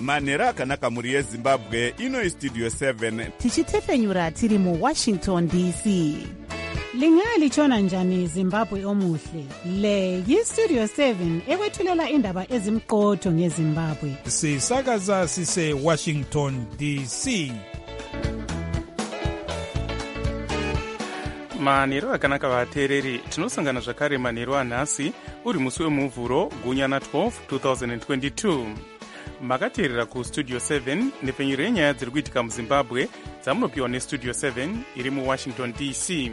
manhero akanaka mhuri yezimbabwe. Ino Studio 7 tichitefenyura tiri muWashington DC. Lingalitshona njani Zimbabwe omuhle? Le yiStudio 7 ekwethulela indaba ezimqotho ngeZimbabwe. Sisakaza sise Washington DC. Manhero akanaka vateereri, tinosangana zvakare manhero anhasi uri musi wemuvhuro gunyana 12 2022. Makateerera kuStudio 7 nepfenyuro yenyaya dziri kuitika muZimbabwe dzamunopiwa neStudio 7 iri muWashington DC.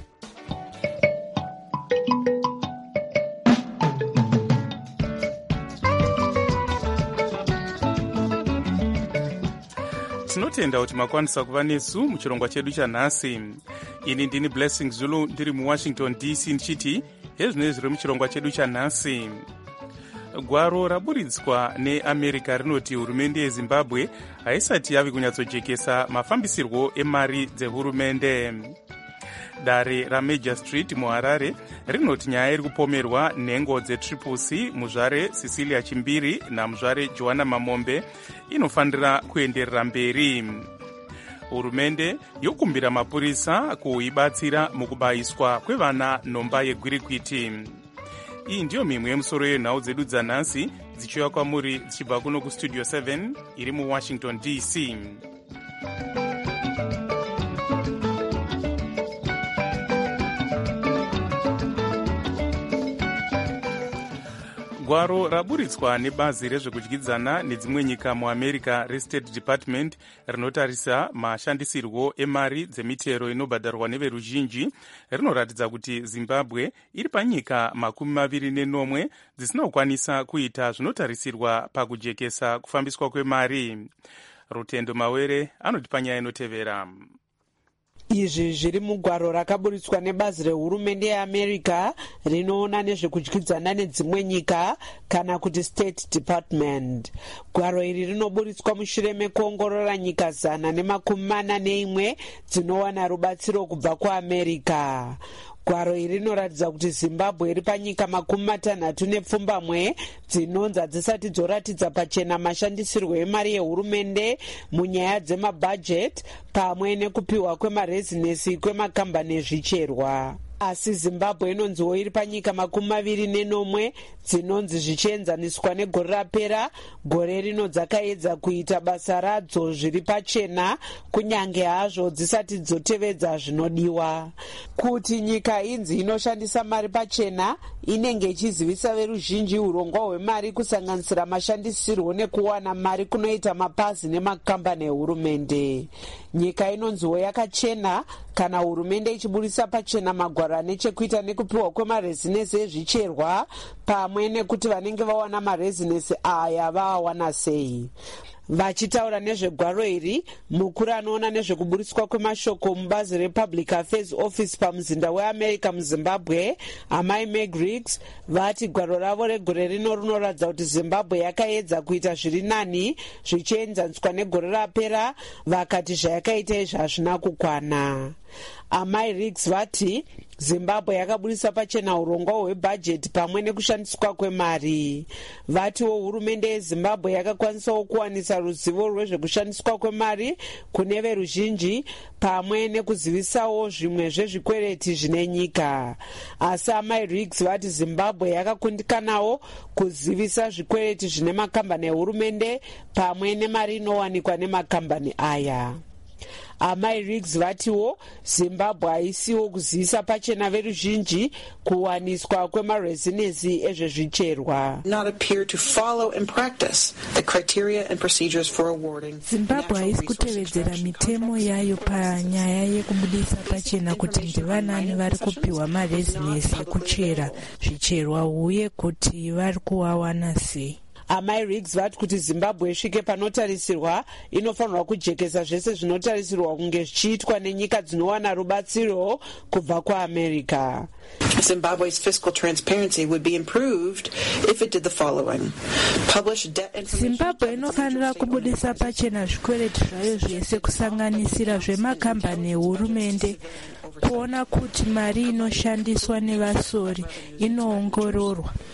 Tinotenda kuti makwanisa kuva nesu muchirongwa chedu chanhasi. Ini ndini Blessing Zulu ndiri muWashington DC ndichiti hezvinenge zviri muchirongwa chedu chanhasi. Gwaro raburitswa neAmerica rinoti hurumende yeZimbabwe haisati yave kunyatsojekesa mafambisirwo emari dzehurumende. Dare raMajor Street muHarare rinoti nyaya iri kupomerwa nhengo dzeTriple C muzvare Cecilia Chimbiri namuzvare Joanna Mamombe inofanira kuenderera mberi. Hurumende yokumbira mapurisa kuibatsira mukubayiswa kwevana nhomba yegwirikwiti. Iyi ndiyo mimwe yemusoro yenhau dzedu dzanhasi dzichiuya kwamuri dzichibva kuno kuStudio 7 iri muWashington DC. Gwaro raburitswa nebazi rezvekudyidzana nedzimwe nyika muAmerica reState Department rinotarisa mashandisirwo emari dzemitero inobhadharwa neveruzhinji rinoratidza kuti Zimbabwe iri panyika 29 dzisina kukwanisa kuita zvinotarisirwa pakujekesa kufambiswa kwemari. Rutendo Mawere anoti panyaya inotevera. Izvi zviri mugwaro rakaburitswa nebazi rehurumende yeAmerica rinoona nezvekudyidzana nedzimwe nyika kana kuti State Department. Gwaro iri rinoburitswa mushure mekuongorora nyika 141 dzinowana rubatsiro kubva kuAmerica. Gwaro iri rinoratidza kuti Zimbabwe iri panyika 60 dzinonzi hadzisati dzoratidza pachena mashandisirwo emari yehurumende munyaya dzemabhajeti pamwe nekupiwa kwemarezinesi kwemakambani ezvicherwa. Asi Zimbabwe inonziwo iri panyika 24 dzinonzi zvichienzaniswa negore rapera, gore rino dzakaedza kuita basa radzo zviri pachena kunyange hazvo dzisati dzotevedza zvinodiwa. Kuti nyika inzi inoshandisa mari pachena inenge ichizivisa veruzhinji urongwa hwemari kusanganisira mashandisirwo nekuwana mari kunoita mapazi nemakambani ehurumende. Nyika inonziwo yakachena kana hurumende ichiburisa pachena magwaro anechekuita nekupiwa kwemarezinesi ezvicherwa pamwe nekuti vanenge vawana marezinesi aya vawana sei. Vachitaura nezvegwaro iri, mukuru anoona nezvekuburitswa kwemashoko mubazi rePublic Affairs Office pamuzinda weAmerica muZimbabwe, Amai Meg Riggs, vati gwaro ravo regore rino rinoratidza kuti Zimbabwe yakaedza kuita zviri nani zvichienzaniswa negore rapera, vakati zvayakaita izvi hazvina kukwana. Amai Riggs vati Zimbabwe yakaburisa pachena urongwa hwebhajeti pamwe nekushandiswa kwemari. Vatiwo hurumende yeZimbabwe yakakwanisawo kuwanisa ruzivo rwezvekushandiswa kwemari kune veruzhinji pamwe nekuzivisawo zvimwe zvezvikwereti zvine nyika. Asi Amai Riggs vati Zimbabwe yakakundikanawo kuzivisa zvikwereti zvine makambani ehurumende pamwe nemari inowanikwa nemakambani aya. Amai Riggs vatiwo Zimbabwe haisiwo kuzivisa pachena veruzhinji kuwaniswa kwemarezinesi ezvezvicherwa. Zimbabwe haisi kutevedzera mitemo yayo panyaya yekubudisa pachena kuti ndivanani vari kupiwa marezinesi ekuchera zvicherwa uye kuti vari kuwawana sei. Amai Riggs vati kuti Zimbabwe isvike panotarisirwa inofanirwa kujekesa zvese zvinotarisirwa kunge zvichiitwa nenyika dzinowana rubatsiro kubva kuAmerica. Zimbabwe's fiscal transparency would be improved if it did the following. Publish debt information. Zimbabwe inofanira kubudisa pachena zvikwereti zvayo zvese kusanganisira zvemakambani ehurumende, kuona kuti mari inoshandiswa nevasori inoongororwa.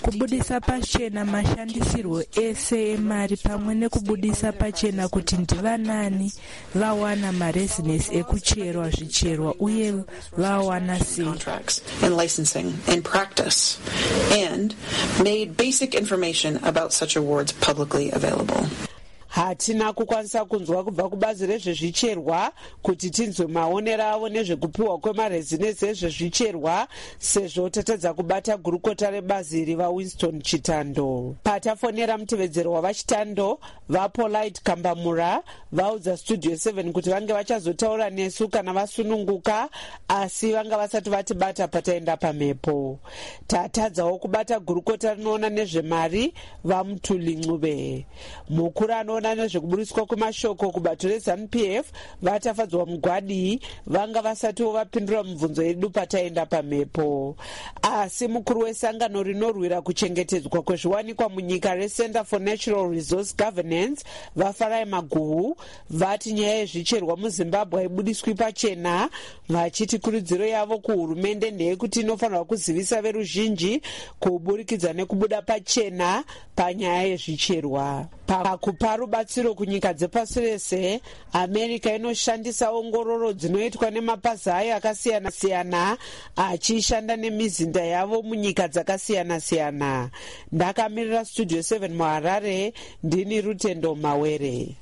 kubudisa pachena mashandisirwo ese emari pamwe nekubudisa pachena kuti ndivanani vawana marezinesi ekucherwa zvicherwa uye vawana sei and licensing in practice, and made basic information about such awards publicly available. Hatina kukwanisa kunzwa kubva kubazi rezvezvicherwa kuti tinzwe maonero avo nezvekupiwa kwemarezinesi ezvezvicherwa, sezvo tatadza kubata gurukota rebazi iri vaWinston Chitando. Patafonera mutevedzero wavaChitando, vaPolite Kambamura vaudza Studio 7 kuti vange vachazotaura nesu kana vasununguka, asi vanga vasati vatibata pataenda pamhepo. Tatadzawo kubata gurukota rinoona nezvemari vaMutuli Ncube. Mukuru anoona nezvekuburiswa kwemashoko kubato reZANU-PF vatafadzwa mugwadi vanga vasatiwo vapindura mibvunzo yedu pataenda pamhepo. Asi mukuru wesangano rinorwira kuchengetedzwa kwezviwanikwa munyika reCenter for Natural Resource Governance vaFarai Maguhu vati nyaya yezvicherwa muZimbabwe haibudiswi pachena, vachiti kurudziro yavo kuhurumende ndeyekuti inofanirwa kuzivisa veruzhinji kuburikidza nekubuda pachena panyaya yezvicherwa. Pakupa rubatsiro kunyika dzepasi rese, America inoshandisa ongororo dzinoitwa nemapazi ayo akasiyana-siyana achishanda nemizinda yavo munyika dzakasiyana-siyana. Ndakamirira Studio 7 muHarare, ndini Rutendo Mawere.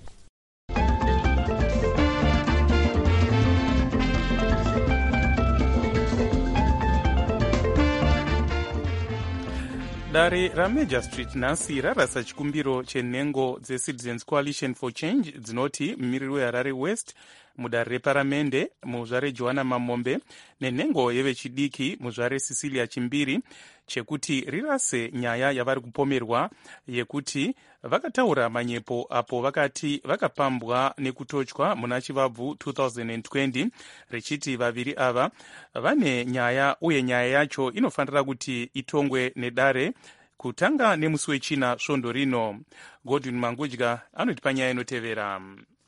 Dare raMajor Street nhasi rarasa chikumbiro chenhengo dzeCitizens Coalition for Change dzinoti mumiriri weHarare West mudare reparamende muzvare Johanna Mamombe nenhengo yevechidiki muzvare Cecilia Chimbiri chekuti rirase nyaya yavari kupomerwa yekuti vakataura manyepo apo vakati vakapambwa nekutochwa muna Chivabvu 2020 richiti vaviri ava vane nyaya uye nyaya yacho inofanira kuti itongwe nedare kutanga nemusi wechina svondo rino. Godwin Mangudya anoti panyaya inotevera.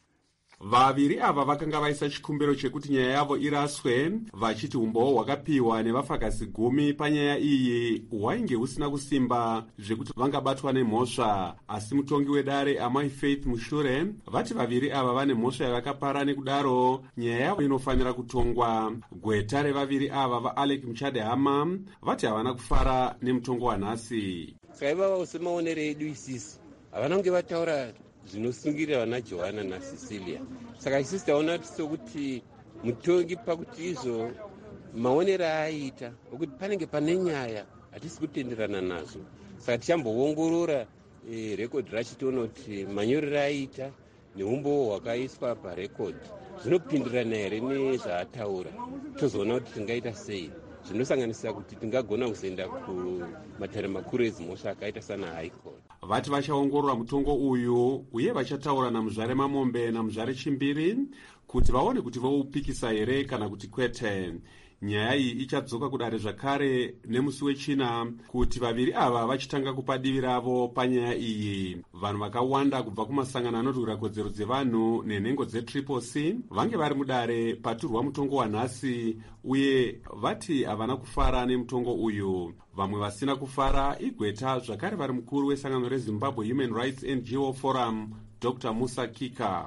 Vaviri ava vakanga vaisa chikumbiro chekuti nyaya yavo iraswe, vachiti umboo hwakapiwa nevafakasi 10 panyaya iyi hwainge husina kusimba zvekuti vangabatwa nemhosva. Asi mutongi wedare Amai Faith Mushure vati vaviri ava vane mhosva yavakapara, nekudaro nyaya yavo inofanira kutongwa. Gweta revaviri ava vaAlec Muchadehama vati havana kufara nemutongo wanhasi. Saivava semaonero edu isisi havana kunge vataura zvinosungirira vana Johanna naCecilia. Saka isisi taona sokuti mutongi pakuti izvo maonero aaita okuti panenge pane nyaya hatisi kutenderana nazo. Saka tichamboongorora rekodhi racho tiona kuti manyorero aaita neumboo hwakaiswa parekodhi zvinopindirana here nezvaataura, tozoona kuti tingaita sei. Zvinosanganisira kuti tingagona kuzoenda kumatare makuru ezimhosva akaita sana High Court. Vati vachaongorora mutongo uyu uye vachataura namuzvare Mamombe namuzvare Chimbiri kuti vaone kuti voupikisa here kana kuti kwete. Nyaya iyi ichadzoka kudare zvakare nemusi wechina kuti vaviri ava vachitanga kupa divi ravo panyaya iyi. Vanhu vakawanda kubva kumasangano anorwira kodzero dzevanhu nenhengo dzeTriple-C vange vari mudare paturwa mutongo wanhasi uye vati havana kufara nemutongo uyu. Vamwe vasina kufara igweta zvakare vari mukuru wesangano reZimbabwe Human Rights NGO Forum Dr. Musa Kika.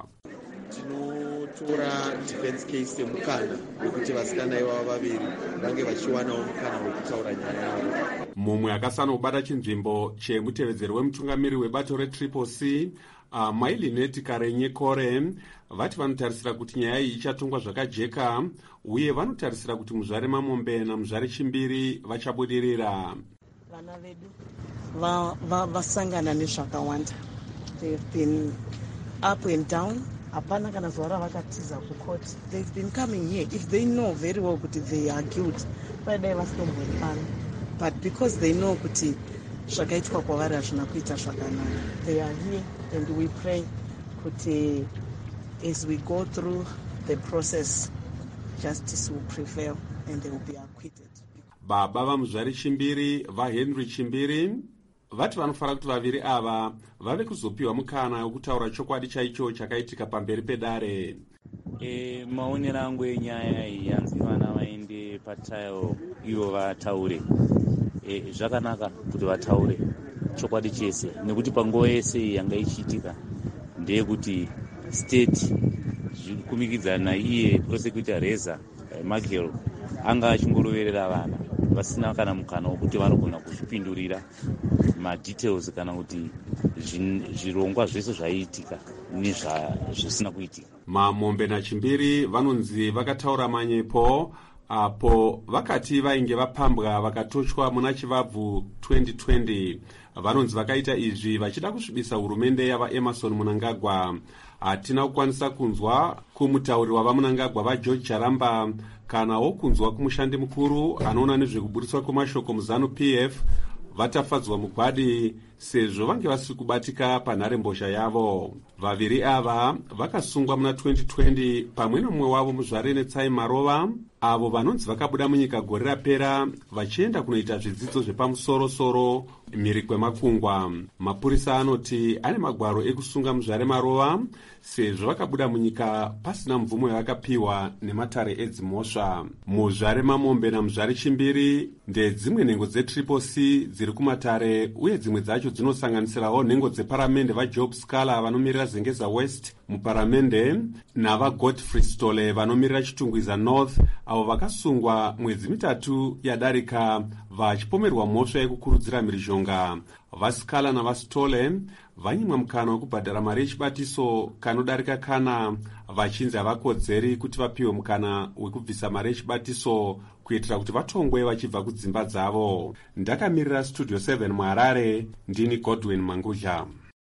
Tinotora defense case yemukana wekuti vasikana ivava vaviri vange vachiwanawo mukana wekutaura nyaya yavo. Mumwe akasanobata chinzvimbo chemutevedzeri wemutungamiri webato reTriple-C Mailineti Karenye Kore vati vanotarisira kuti nyaya iyi ichatongwa zvakajeka uye vanotarisira kuti muzvare Mamombe namuzvare Chimbiri vachabudirira. Vana vedu vasangana nezvakawanda. They've been up and down. Hapana kana zuva ravakatiza kukoti. They've been coming here. If they know very well kuti they are guilty, vadai vasitomboipana. But because they know kuti zvakaitwa kwavari hazvina kuita zvakanaka, they are here and we pray kuti as we go through the process, justice will prevail and they will be acquitted. Baba vamuzvare Chimbiri vaHenry Chimbiri vati vanofara kuti vaviri ava vave kuzopiwa mukana wekutaura chokwadi chaicho chakaitika pamberi pedare. Maonero angu enyaya iyi yanzi vana vaende patayo ivo vataure. zvakanaka kuti vataure chokwadi chese, nekuti panguva yese yanga ichiitika ndeyekuti state zvirikumikidzana naiye prosecutor Reza Michael anga achingoroverera vana vasina kana mukana wekuti vanogona kuzvipindurira madetails kana kuti zvirongwa zvese zvaiitika nezvisina kuitika. Mamombe naChimbiri vanonzi vakataura manyepo apo vakati vainge vapambwa vakatochwa muna Chivabvu 2020. Vanonzi vakaita izvi vachida kusvibisa hurumende yavaEmerson Mnangagwa. Hatina kukwanisa kunzwa kumutauri wavaMnangagwa vaGeorge Charamba kana wokunzwa kumushandi mukuru anoona nezvekubudiswa kwemashoko muZANU-PF vatafadzwa mugwadi sezvo vange vasiri kubatika panharembozha yavo. Vaviri ava vakasungwa muna 2020 pamwe nomumwe wavo muzvare Netsai Marova avo vanonzi vakabuda munyika gore rapera vachienda kunoita zvidzidzo zvepamusoro-soro mhiri kwemakungwa. Mapurisa anoti ane magwaro ekusunga muzvare Marova sezvo vakabuda munyika pasina mvumo yavakapiwa nematare edzimhosva. Muzvare Mamombe namuzvare Chimbiri ndedzimwe nhengo dzeTriple-C dziri kumatare uye dzimwe dzacho dzinosanganisirawo nhengo dzeparamende vaJob Scala vanomirira Zengeza West muparamende navaGodfrey Stole vanomirira Chitungwiza North avo vakasungwa mwedzi mitatu yadarika vachipomerwa mhosva yekukurudzira mhirizhonga. VaScala navaStole vanyimwa mukana wekubhadhara mari yechibatiso kanodarika kana vachinzi havakodzeri kuti vapiwe mukana wekubvisa mari yechibatiso kuitira kuti vatongwe vachibva kudzimba dzavo. Ndakamirira Studio 7 muHarare, ndini Godwin Mangudya.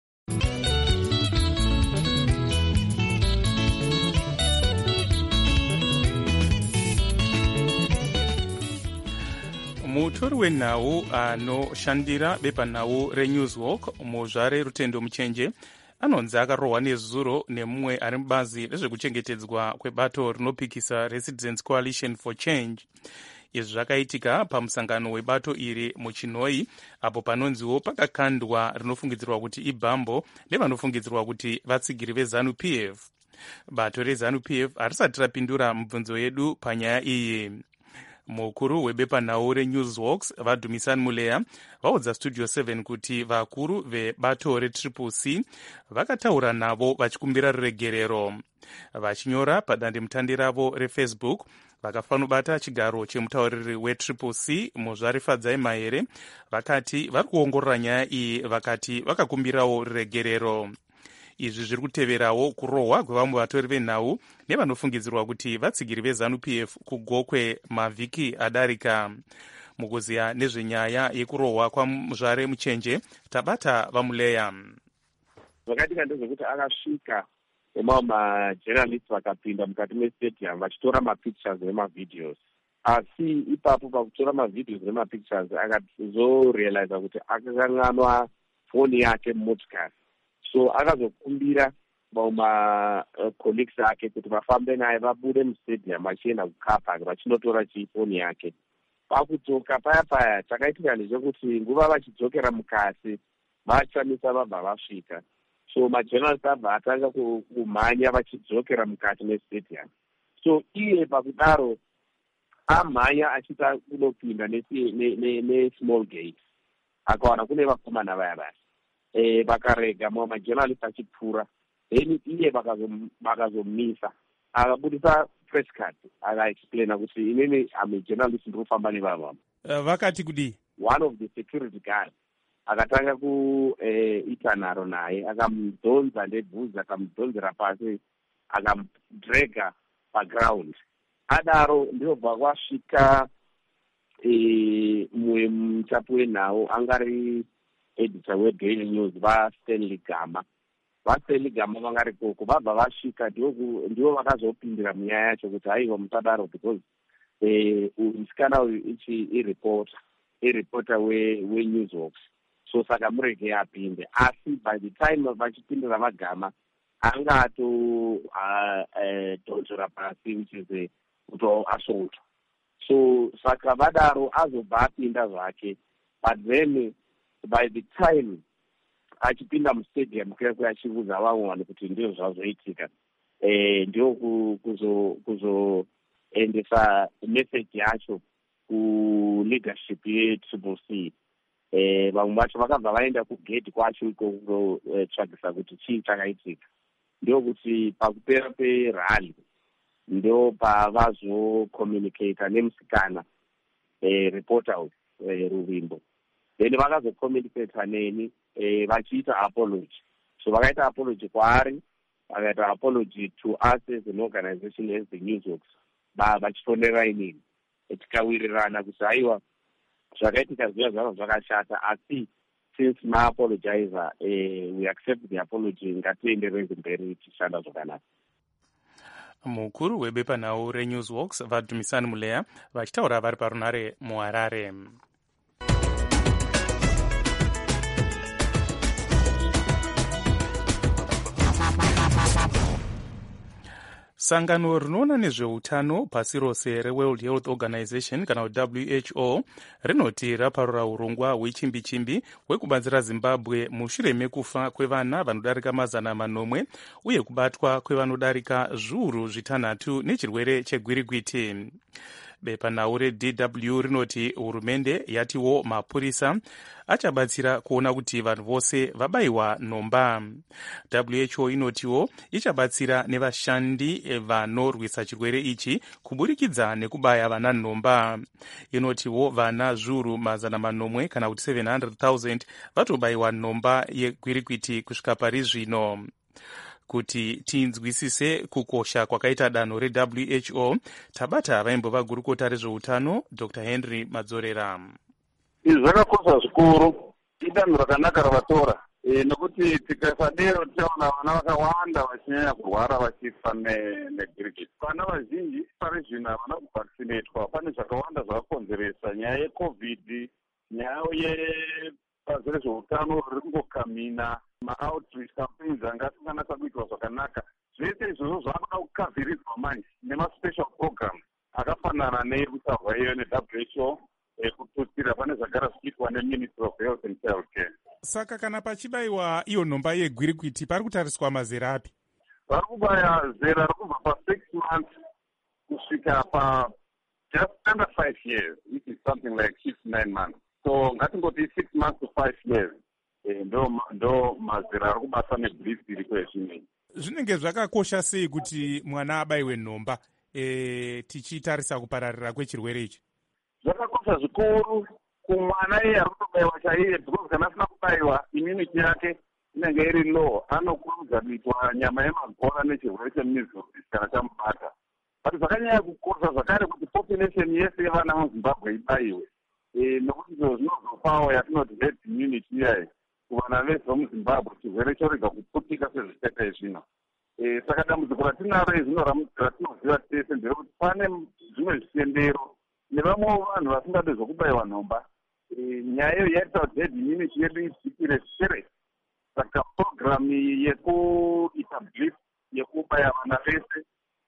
mutori wenhau anoshandira bepanhau reNewswalk muzvare Rutendo Muchenje anonzi akarohwa nezuro nemumwe ari mubazi rezvekuchengetedzwa kwebato rinopikisa Residents Coalition for Change. Izvi zvakaitika pamusangano webato iri muChinoi apo panonziwo pakakandwa rinofungidzirwa kuti ibhambo nevanofungidzirwa kuti vatsigiri veZANU-PF. Bato reZANU-PF harisati rapindura mibvunzo yedu panyaya iyi. Mukuru webepanhau reNewswalks vaDumisani Muleya vaudza Studio 7 kuti vakuru vebato reTriple-C vakataura navo vachikumbira ruregerero. Vachinyora padandemutande ravo reFacebook vakafanobata chigaro chemutauriri weTriple-C muzvare Fadzai Mahere vakati vari kuongorora nyaya iyi vakati vakakumbirawo ruregerero. Izvi zviri kuteverawo kurohwa kwevamwe vatori venhau nevanofungidzirwa kuti vatsigiri veZANU-PF kugokwe mavhiki adarika. Mukuziya nezvenyaya yekurohwa kwamuzvare Muchenje tabata vaMuleya. Zvakaitika ndezvekuti akasvika nemamwe majournalists vakapinda mukati mestadium vachitora mapictures nemavideos, asi ipapo pakutora mavideos nemapictures akazorealiza kuti akakanganwa foni yake mumotikari. So akazokumbira colleagues ake kuti vafambe naye vabude mustadium vachienda kucar vachinotora chifoni yake. Pakudzoka paya chakaitika ndechekuti nguva vachidzokera mukasi vachamisa vabva vasvika. So majournalists abva atanga kumhanya vachidzokera mukati mestadium. So iye pakudaro amhanya achita kunopinda nesmall gate akawana kune vakomana vaya vaya. Vakarega mamwe majournalists achipfuura, then iye vakazomisa akabudisa press card akaexplaina kuti inini am a journalist ndirikufamba nevava. Vakati kudi one of the security guards akatanga kuita nharo naye akamudhonza ndebvudzi akamudhonzera pasi akamudrega paground. Adaro ndobva kwasvika mumwe mutapi wenhau angari editor weDaily News vaStanley Gama. VaStanley Gama vangari koko vabva vasvika ndivo vakazopindira munyaya yacho kuti haiwa musadaro because musikana uyu ireporter weNewswalks. So saka murege apinde. Asi by the time vachipindira vaGama anga atodzodzora pasi which is assault. So saka vadaro azobva apinda zvake, but then by the time achipinda mustadium kuyakwe achiudza vamwe vanhu kuti ndizvo zvazoitika, ndio kuzoendesa message yacho kuleadership yetriple C. Vamwe vacho vakabva vaenda kugedhi kwacho ikoko tsvagisa kuti chii chakaitika. Ndokuti pakupera perally ndo pavazokommunicata nemusikana reporter Ruvimbo. Then vakazokommunicata neni vachiita apology. So vakaita apology kwaari, vakaita apology to us as an organization as the Newsworks. Vachifonera inini tikawirirana kuti haiwa zvakaitika zviya zvava zvakashata, asi since maapologizer we accept the apology, ngatienderere mberi tichishanda zvakanaka. Mukuru webepanhau reNewsworks Vadhumisani Muleya vachitaura vari parunare muHarare. Sangano rinoona nezveutano pasi rose reWorld Health Organization kana WHO rinoti raparura urongwa hwechimbi-chimbi hwekubanzira Zimbabwe mushure mekufa kwevana vanodarika 900 uye kubatwa kwevanodarika zviuru 6 nechirwere chegwirigwiti. Bepanhau reDW rinoti hurumende yatiwo mapurisa achabatsira kuona kuti vanhu vose vabayiwa nhomba. WHO inotiwo ichabatsira nevashandi vanorwisa chirwere ichi kuburikidza nekubaya vana nhomba. Inotiwo vana zviuru 800 kana kuti 700,000 vatobayiwa nhomba yegwirikwiti kusvika pari zvino. Kuti tinzwisise kukosha kwakaita danho reWHO, tabata vaimbova gurukota rezveutano Dr. Henry Madzorera. Izvi zvakakosha zvikuru, idanho rakanaka ravatora nekuti tikasadero tichaona vana vakawanda vachinyanya kurwara vachifa negwirigwiti. Vana vazhinji pari zvino havana kuvhakisinetwa. Pane zvakawanda zvakakonzeresa nyaya yeCovid, nyaya yebazi rezveutano riri kungokamina, ma-outreach campaigns anga asinganatsa kuitwa zvakanaka. Zvese izvozvo zvaakuda kukavhiridzwa manje nemaspecial program akafanana neyekusarwa iyo neWHO kututsira pane zvagara zvichiitwa neMinistry of Health and Child Care. Saka kana pachibayiwa iyo nhomba yegwirikwiti pari kutariswa mazera api? Vari kubaya zera rokubva pa6 months kusvika pa just under 5 years, which is something like 6-9 months. So ngatingoti 6 months to 5 years. Ndo mazera ari kubasa nebhilisi iriko yezvinei. Zvinenge zvakakosha sei kuti mwana abayiwe nhomba tichitarisa kupararira kwechirwere ichi? Zvakakosha zvikuru kumwana iye ari kutobayiwa chaiye, because kana asina kubayiwa immunity yake inenge iri low, anokurumidza kuitwa nyama yemagora nechirwere chemeasles kana chamubata. But zvakanyanya kukosha zvakare kuti population yese yevana muZimbabwe ibayiwe, nokuti izvo zvinozopawo yatinoti herd immunity iyayi kuvana vese vomuZimbabwe, chirwere chorega kuputika sezvichaita izvino. Saka dambudziko ratinaro izvino ratinoziva tese nderekuti pane zvimwe zvitendero nevamwewo vanhu vasingade zvokubayiwa nhomba. Nyaya iyo yaita kuti herd immunity yedu idzikire serious. Saka programu yekuita blip yekubaya vana vese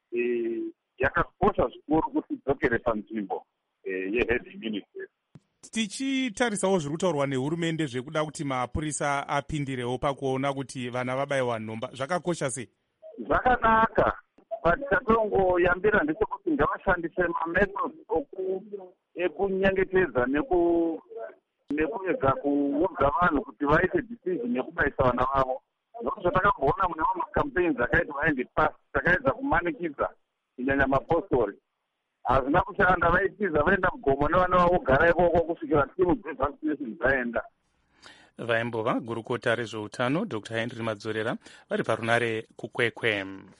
yakakosha zvikuru kuti idzokere panzvimbo yeherd immunity. Tichitarisawo zviri kutaurwa nehurumende zvekuda kuti mapurisa apindirewo pakuona kuti vana vabayiwa nhomba, zvakakosha sei? Zvakanaka, but chatongoyambira ndechekuti ngavashandise mamethods ekunyengetedza nekuedza kuudza vanhu kuti vaite decision yekubayisa vana vavo. Ndokuti zvatakambona mune mamwe campaigns akaitwa in the past, takaedza kumanikidza kunyanya mapostori. Hazvina kushanda, vaitiza vaenda mugomo nevana vavo gara ikoko kusvikira timu dzevaccination dzaenda. Vaimbova gurukota rezveutano Dr. Henry Madzorera vari parunare kukwekwe.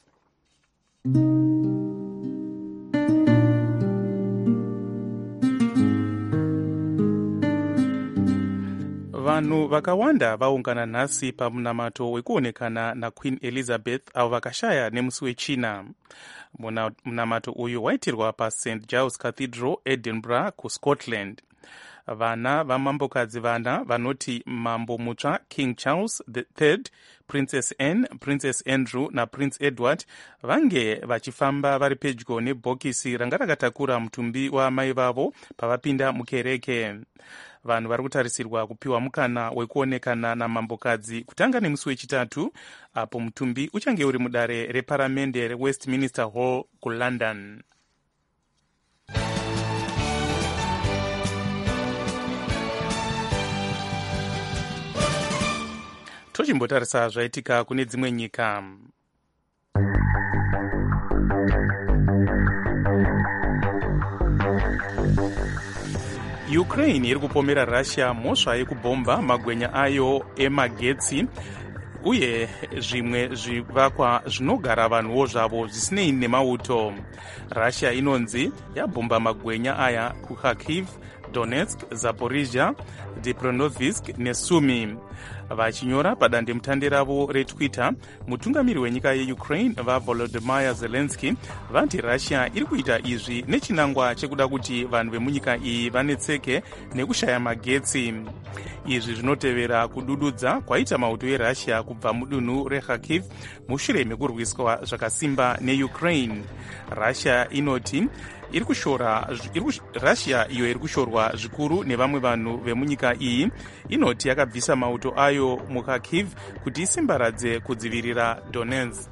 Vanhu vakawanda vaungana nhasi pamunamato wekuonekana naQueen Elizabeth avo vakashaya nemusi wechina. Munamato uyu waitirwa paSt Giles Cathedral, Edinburgh kuScotland. Vana vamambokadzi vana vanoti mambo mutsva King Charles III, Princess Anne, Princess Andrew naPrince Edward vange vachifamba vari pedyo nebhokisi ranga rakatakura mutumbi wamai vavo pavapinda mukereke. Vanhu vari kutarisirwa kupiwa mukana wekuonekana namambokadzi kutanga nemusi wechitatu, apo mutumbi uchange uri mudare reparamende reWestminster Hall kuLondon. tochimbotarisa zvaitika kune dzimwe nyika. Ukraine iri kupomera Russia mhosva yekubhomba magwenya ayo emagetsi uye zvimwe zvivakwa zvinogara vanhuwo zvavo zvisinei nemauto. Russia inonzi yabhomba magwenya aya kuKharkiv, Donetsk, Zaporizhia, Dnipropetrovsk neSumy. Vachinyora padandemutande ravo retwitter, mutungamiri wenyika yeukraine vaVolodymyr Zelensky vanti Russia iri kuita izvi nechinangwa chekuda kuti vanhu vemunyika iyi vanetseke nekushaya magetsi. Izvi zvinotevera kudududza kwaita mauto eRussia kubva mudunhu reKharkiv mushure mekurwiswa zvakasimba neUkraine. Russia inoti Russia iyo iri kushorwa zvikuru nevamwe vanhu vemunyika iyi inoti yakabvisa mauto ayo muKharkiv kuti isimbaradze kudzivirira Donetsk.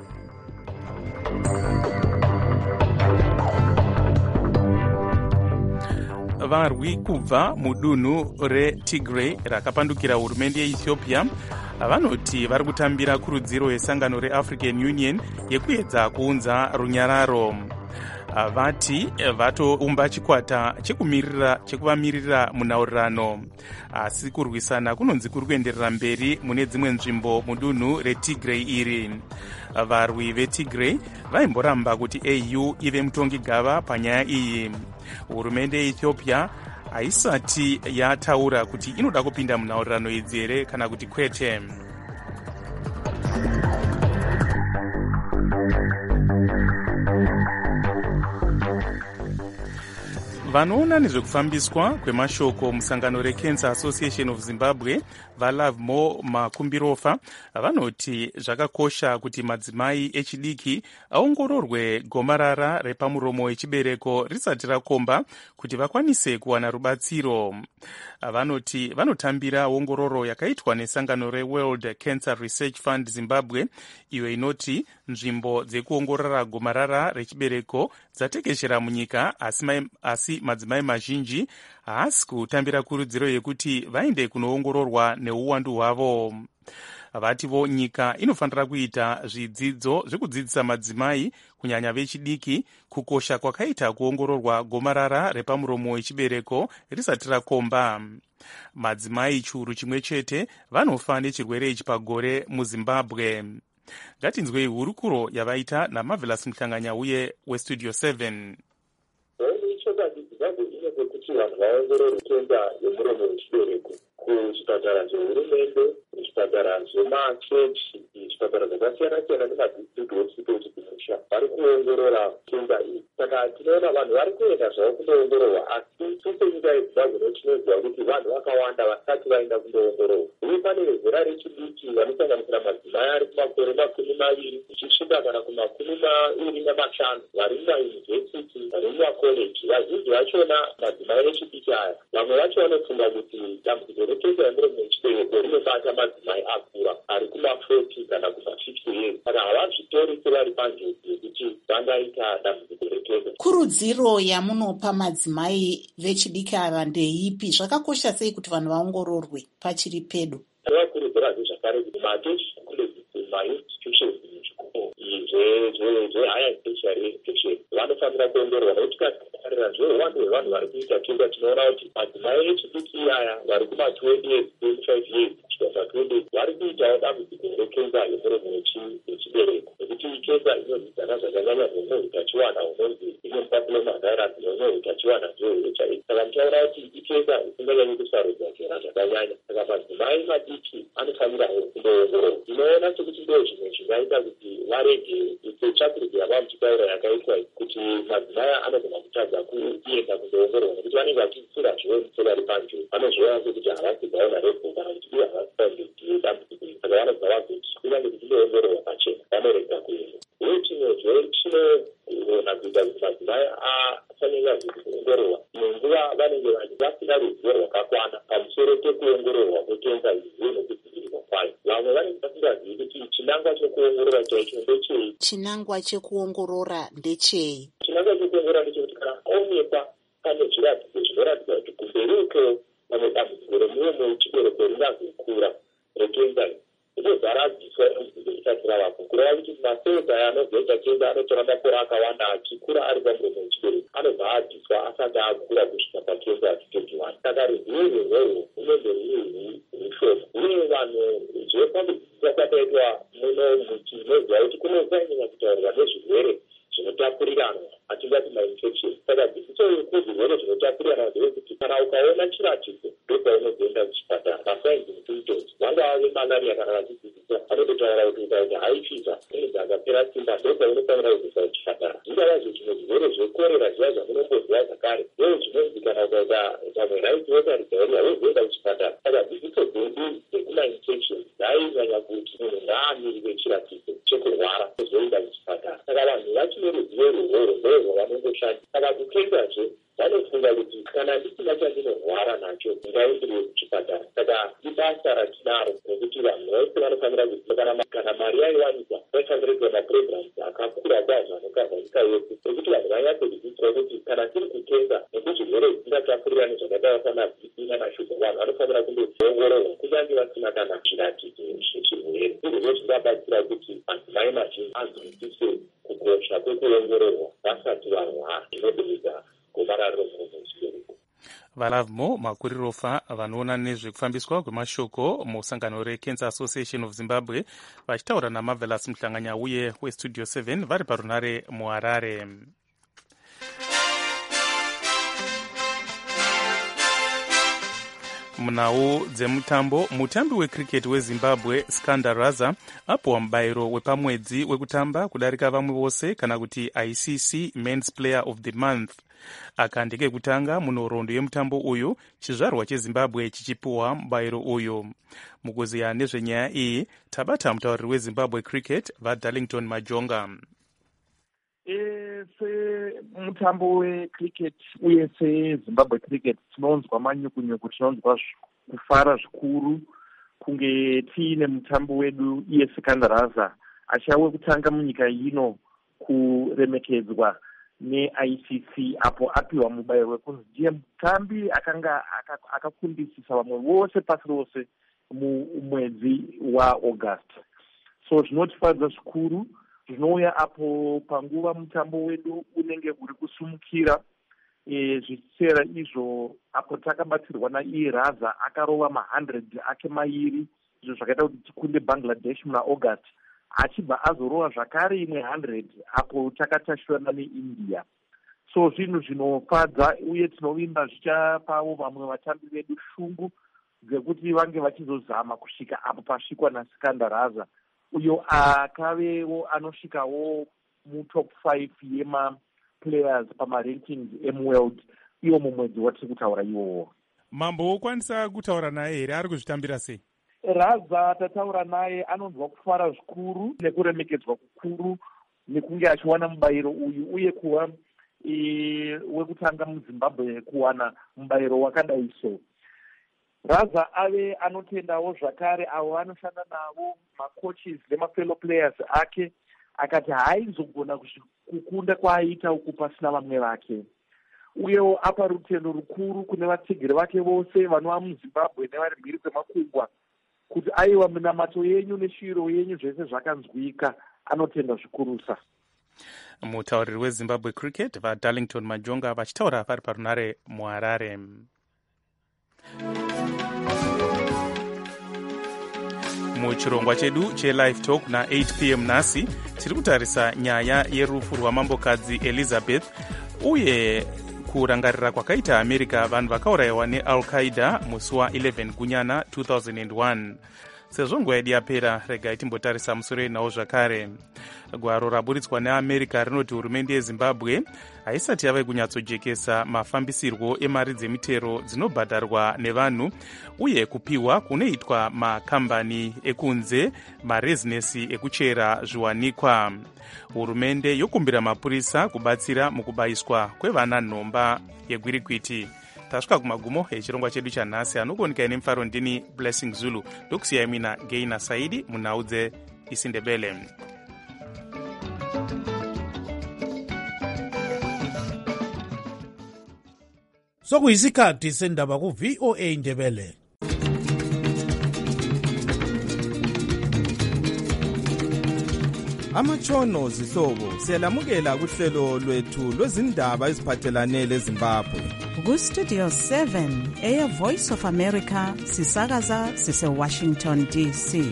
Varwi kubva mudunhu reTigray rakapandukira hurumende yeEthiopia vanoti vari kutambira kurudziro yesangano reAfrican Union yekuedza kuunza runyararo. Vati vatoumba chikwata chekuvamirira munhaurirano, asi kurwisana kunonzi kuri kuenderera mberi mune dzimwe nzvimbo mudunhu reTigray iri. Varwi veTigray vaimboramba kuti AU ive mutongi gava panyaya iyi. Hurumende yeEthiopia haisati yataura kuti inoda kupinda munhaurirano idzi here kana kuti kwete. Vanoona nezvekufambiswa kwemashoko musangano reCancer Association of Zimbabwe vaLovemore Makumbirofa vanoti zvakakosha kuti madzimai echidiki aongororwe gomarara repamuromo echibereko risati rakomba kuti vakwanise kuwana rubatsiro. Vanoti vanotambira ongororo yakaitwa nesangano reWorld Cancer Research Fund Zimbabwe, iyo inoti nzvimbo dzekuongorora gomarara rechibereko dzatekeshera munyika, asi madzimai mazhinji haasi kutambira kurudziro yekuti vaende kunoongororwa neuwandu hwavo. Vativo nyika inofanira kuita zvidzidzo zvekudzidzisa madzimai kunyanya vechidiki kukosha kwakaita kuongororwa gomarara repamuromo wechibereko risati rakomba. Madzimai chiuru chimwe chete vanofa nechirwere ichi pagore muZimbabwe. Ngatinzwei hurukuro yavaita naMarvelous Muhlanganya uye weStudio 7. Vanhu vaongororwe tenda yemuromo wechibereko kuzvipatara zvehurumende, zvipatara zvemachechi, zvipatara zvakasiyana-siyana nemadistrict hospitals kumusha vari kuongorora tenda iyi. Saka tinoona vanhu vari kuenda zvavo kundoongororwa, asi sese nyika yeZimbabwe notinoziva kuti vanhu vakawanda vasati vaenda kundoongororwa. Uye pane vezera rechidiki vanosanganisira madzimai ari kumakore 20 zvichisvika kana ku25 vari mumayunivhesiti, vari mumakoleji. Vazhinji vachona madzimai echidiki aya, vamwe vacho vanofunga kuti dambudziko retenda yemuromo wechibereko rinobata madzimai akura ari kuma40 kana kuma50 years. Saka havazvitori sevari panjodzi yekuti vangaita dambudziko retenda. Kurudziro yamunopa madzimai vechidiki ava ndeipi? Zvakakosha sei kuti vanhu vaongororwe pachiri pedo? Tinovakurudzirazve zvakare kuti matechi mainstitutions zvehigher tertiary education vanofanira kuongororwa, nokuti katarira zveuwandu hwevanhu vari kuita tenda tinoona kuti madzimai echidiki aya vari kuma20 years, 25 years kusvika pa20 vari kuitawo dambudziko rekenza yemuromo wechibereko, nekuti kenza inozidzana zvakanyanya nemumwe utachiwana hunonzi human papillomavirus nemumwe utachiwana zveHIV. Saka muchaona kuti ikenza isinganyanyi kusarudza chera zvakanyanya. Saka madzimai madiki anofanirawo kundoongororwa. Tinoona sekuti ndo zvimwe zvingaita kuti varege tsvakurudzo yava muchitaura yakaitwa kuti madzimai anogona kutadza kuenda kundoongororwa, nekuti vanenge vachizvitsira zvioni sevari panjodzi. Vanozviona sekuti havasi gaona rebvo kana kuti ivo havasi panjodzi yedambudziko. Saka vanobva vazoti kunyange kuti kundoongororwa pachena vanorega kuenda. Uye chimwezve chinoona kuita kuti madzimai afanyenya kuongororwa, nenguva vanenge vasina ruzivo rwakakwana pamusoro pekuongororwa kwekenza iyi nekudzivirirwa kwayo. Vamwe vanenge vasingazivi kuti chinangwa chekuongorora chaicho ndechei. Chinangwa chekuongorora ndechei? Chinangwa chekuongorora ndechekuti kana aonekwa pane zviratidzo zvinoratidza kuti kumberi uko pamwe dambudziko remuromo wechibereko ringazokura rekenza iyi, masoja aya anobva chitenda anotora makore akawanda achikura ari pamuromo wechibereko anobva abviswa asati akura kusvika pa20 21. Saka ruzivo rwerworwo runenge ruri rushoma, uye vanhu zvepambidzisa kwakaitwa muno muchinoziva kuti kunosanyanya kutaurirwa nezvirwere zvinotapuriranwa atingati mainfection. Saka dzidziso kuzvirwere zvinotapuriranwa ndeyekuti kana ukaona chiratidzo ndopaunozoenda kuchipatara pasainzi symptoms vangava vemalaria kana vachidzidzisa vanototaura kuti ukaita high fever inenge akapera simba ndopaunofanira kuzoisa kuchipatara. Zvingavazvo zvimwe zvirwere zvekorera zviya zvamunomboziva zvakare ndo zvinonzi kana ukaita pamwe right watery diarrhea wozoenda kuchipatara. Saka dzidziso dzedu dzekumainfection dzainyanya kuti munhu ngaamirire chiratidzo chekurwara ozoenda kuchipatara. Saka vanhu vachine ruzivo rworwo ndorwavanongoshandisa. Saka kukenzazve vanofunga kuti kana ndisina chandinorwara nacho ndingaendirewo kuchipatara. Saka ibasa ratinaro rekuti vanhu vose vanofanira kuziva kana mari yaiwanikwa vaifanira kuita maprograms akakura kwazvo anokarwa nyika yose ekuti vanhu vanyatsodzidziswa kuti kana tiri kukenza nekuti zvirwere zvisingatapurirani zvakadai sana bp nanashuga vanhu vanofanira kundoongororwa kunyange vasina kana zviratidzo zvechirwere. Izvozvo zvingabatsira kuti madzimai mazhinji anzwisise kukosha kwekuongororwa vasati varwara zvinobudisa gomarara romuromo wechibereko. valavmo makurirofa vanoona nezvekufambiswa kwemashoko musangano recancer association of zimbabwe vachitaura namarvelous muhlanganya uye westudio 7 vari parunare muharare. munhau dzemutambo, mutambi wecricket wezimbabwe Skanda Raza apiwa mubayiro wepamwedzi wekutamba kudarika vamwe vose kana kuti ICC Men's Player of the Month. aka ndekekutanga munhoroondo yemutambo uyu chizvarwa chezimbabwe chichipiwa mubayiro uyu. mukuziya nezvenyaya iyi tabata mutauriri wezimbabwe cricket vadarlington majonga. semutambo wecricket uye sezimbabwe cricket tinonzwa manyukunyuku, tinonzwa kufara zvikuru kunge tiine mutambo wedu iye Skanda Raza achawe kutanga munyika ino kuremekedzwa neICC apo apiwa mubayiro wekunzi ndiye mutambi akanga akakundisisa vamwe vose pasi rose mumwedzi waAugust. So zvinotifadza zvikuru, zvinouya apo panguva mutambo wedu unenge uri kusumukira. Zvisera izvo apo takabatsirwa naiye Raza akarova ma100 ake mairi, izvo zvakaita kuti tikunde Bangladesh muna August, achibva azorova zvakare imwe 100 apo takatashirana neIndia. So zvinhu zvinofadza uye tinovimba zvichapawo vamwe vatambi vedu shungu dzekuti vange vachizozama kusvika apo pasvikwa naSkanda Raza uyo akavewo anosvikawo mutop 5 yemaplayers pamarankings emuworld iwo mumwedzi watiri kutaura iwowo. Mambo wokwanisa kutaura naye here, ari kuzvitambira sei? Raza tataura naye anonzwa kufara zvikuru nekuremekedzwa kukuru nekunge achiwana mubayiro uyu uye kuva wekutanga muzimbabwe kuwana mubayiro wakadai so. Raza ave anotendawo zvakare avo vanoshanda navo macoaches nemafellow players ake, akati haaizogona kukunda kwaaita uku pasina vamwe vake. Uyewo apa rutendo rukuru kune vatsigiri vake vose vanova muzimbabwe nevari mhiri kwemakungwa kuti aiwa minamato yenyu neshiro yenyu zvese zvakanzwika, anotenda zvikurusa. mutauriri wezimbabwe cricket vadarlington majonga vachitaura vari parunare muharare. muchirongwa chedu chelive talk na8 pm nhasi tiri kutarisa nyaya yerufu rwamambokadzi Elizabeth uye kurangarira kwakaita America vanhu vakaurayiwa neal-Qaeda musi wa11 gunyana 2001. sezvo nguva yedu yapera, regai timbotarisa musoro nawo zvakare. gwaro raburitswa neamerica rinoti hurumende yezimbabwe haisati yava kunyatsojekesa mafambisirwo emari dzemitero dzinobhadharwa nevanhu uye kupiwa kunoitwa makambani ekunze marezinesi ekuchera zviwanikwa. hurumende yokumbira mapurisa kubatsira mukubayiswa kwevana nhomba yegwirikwiti. tasvika kumagumo echirongwa chedu chanhasi, anokuoneka ine mufaro ndini Blessing Zulu, ndokusiyai mina Geina Saidi munhau dzeIsindebele. sokuyisikhathi sendaba ku-VOA Ndebele. amatshono zihlobo siyalamukela kuhlelo lwethu lwezindaba eziphathelane leZimbabwe. Ku-Studio 7 Voice of America sisakaza sise-Washington DC.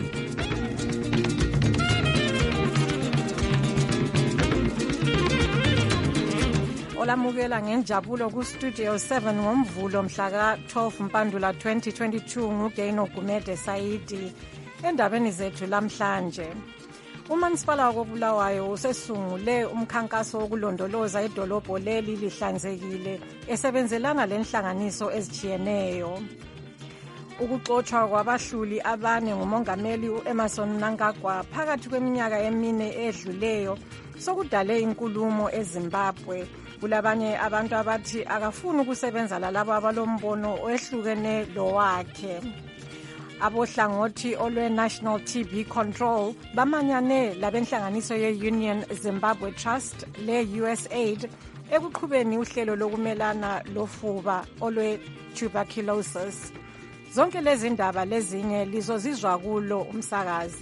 Olamukela ngenjabulo ku-Studio 7 ngomvulo mhla ka-12 Mpandula 2022 nguGaino Gumede Saidi. Endabeni zethu lamhlanje, uManisipala wakoBulawayo usesungule umkhankaso wokulondoloza idolobho leli lihlanzekile esebenzelana lenhlanganiso ezijiyeneyo. Ukuxotshwa kwabahluli abane ngumongameli uEmmerson Mnangagwa phakathi kweminyaka emine edluleyo sokudale inkulumo eZimbabwe. Kulabanye abantu abathi akafuni ukusebenza lalabo abalombono oehlukene lowakhe. Abohlangothi olwe-National TB Control bamanyane labenhlanganiso ye-Union Zimbabwe Trust le-USAID ekuqhubeni uhlelo lokumelana lofuba olwe-tuberculosis. Zonke lezi ndaba lezinye lizozizwa kulo umsakazi.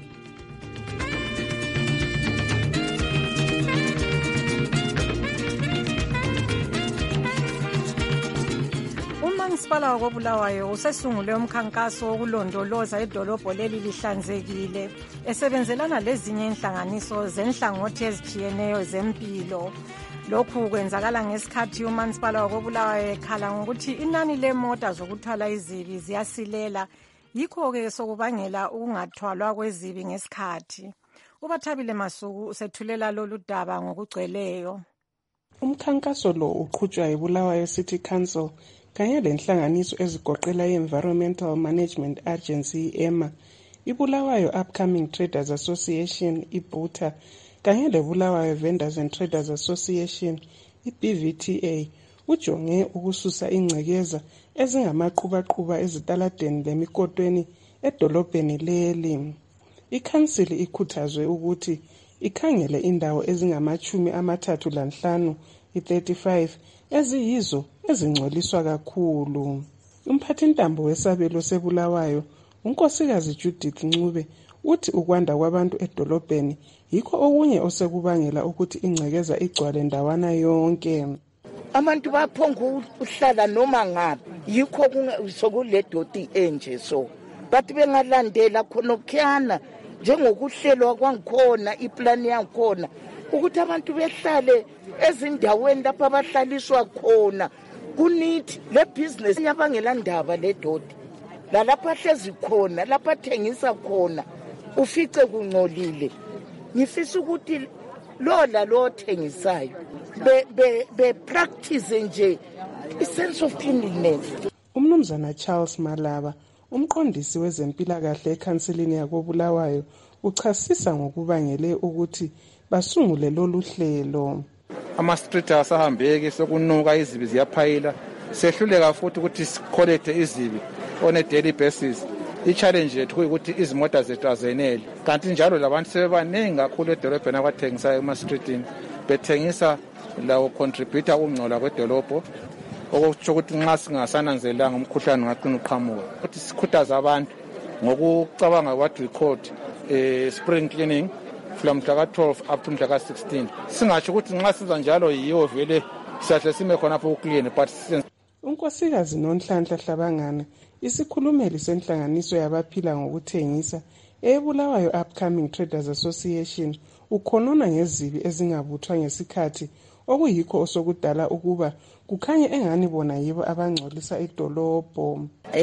uManisipala wakoBulawayo usesungule umkhankaso wokulondoloza idolobho leli lihlanzekile esebenzelana lezinye inhlanganiso zenhlangothi ezijiyeneyo zempilo. Lokhu kwenzakala ngesikhathi uManisipala wakoBulawayo ekhala ngokuthi inani lemota zokuthwala izibi ziyasilela, yikho-ke sokubangela ukungathwalwa kwezibi ngesikhathi. uBathabile Masuku usethulela lolu daba ngokugcweleyo. Umkhankaso lo uqhutshwa eBulawayo City Council kanye lenhlanganiso ezigoqela i-Environmental Management Agency EMA, iBulawayo Upcoming Traders Association iBUTA kanye leBulawayo Vendors and Traders Association iBVTA ujonge ukususa ingcekeza ezingamaqhubaqhuba ezitaladeni lemikotweni edolobheni leli. Ikhansili ikhuthazwe ukuthi ikhangele indawo ezingama-35 i-35 eziyizo ezingcoliswa kakhulu. Umphathintambo wesabelo seBulawayo uNkosikazi Judith Ncube uthi ukwanda kwabantu edolobheni yikho okunye osekubangela ukuthi ingcekeza igcwale ndawana yonke. Abantu baphonga ukuhlala noma ngaphi, yikho sokuledoti enje so. Bathi bengalandela khonokhana njengokuhlelwa kwangikhona iplani yangikhona ukuthi abantu behlale ezindaweni lapha abahlaliswa khona. Kunithi le business yabangela ndaba le doti lalapha hlezi khona lapha athengisa khona ufice kungcolile. Ngifisa ukuthi lo othengisayo be practice nje a sense of cleanliness. Umnumzana Charles Malaba, umqondisi wezempilakahle ekhansilini yakoBulawayo, uchasisa ngokubangele ukuthi basungule lolu hlelo. Ama-street asahambeki, sokunuka izibi ziyaphayila, sehluleka futhi ukuthi sikolekte izibi on a daily basis. I-challenge yethu kuyikuthi izimota zethu azenele, kanti njalo labantu sebebaningi kakhulu edolobheni abathengisayo ema-streetini, bethengisa lawo contributor ukungcola kwedolobho, okutsho ukuthi nxa singasananzelanga umkhuhlane ungaqina uqhamuka. Ukuthi sikhuthaza abantu ngokucabanga what we called spring cleaning from mhla ka-12 up to mhla ka-16. Singatsho ukuthi nxa siza njalo yiyo vele siyahle sime khonapho ukuclean, but uNkosikazi Nonhlanhla Hlabangana, isikhulumeli senhlanganiso yabaphila ngokuthengisa eBulawayo Upcoming Traders Association, ukhonona ngezibi ezingabuthwa ngesikhathi okuyikho osokudala ukuba kukhanye engani bona yibo abangcolisa idolobho.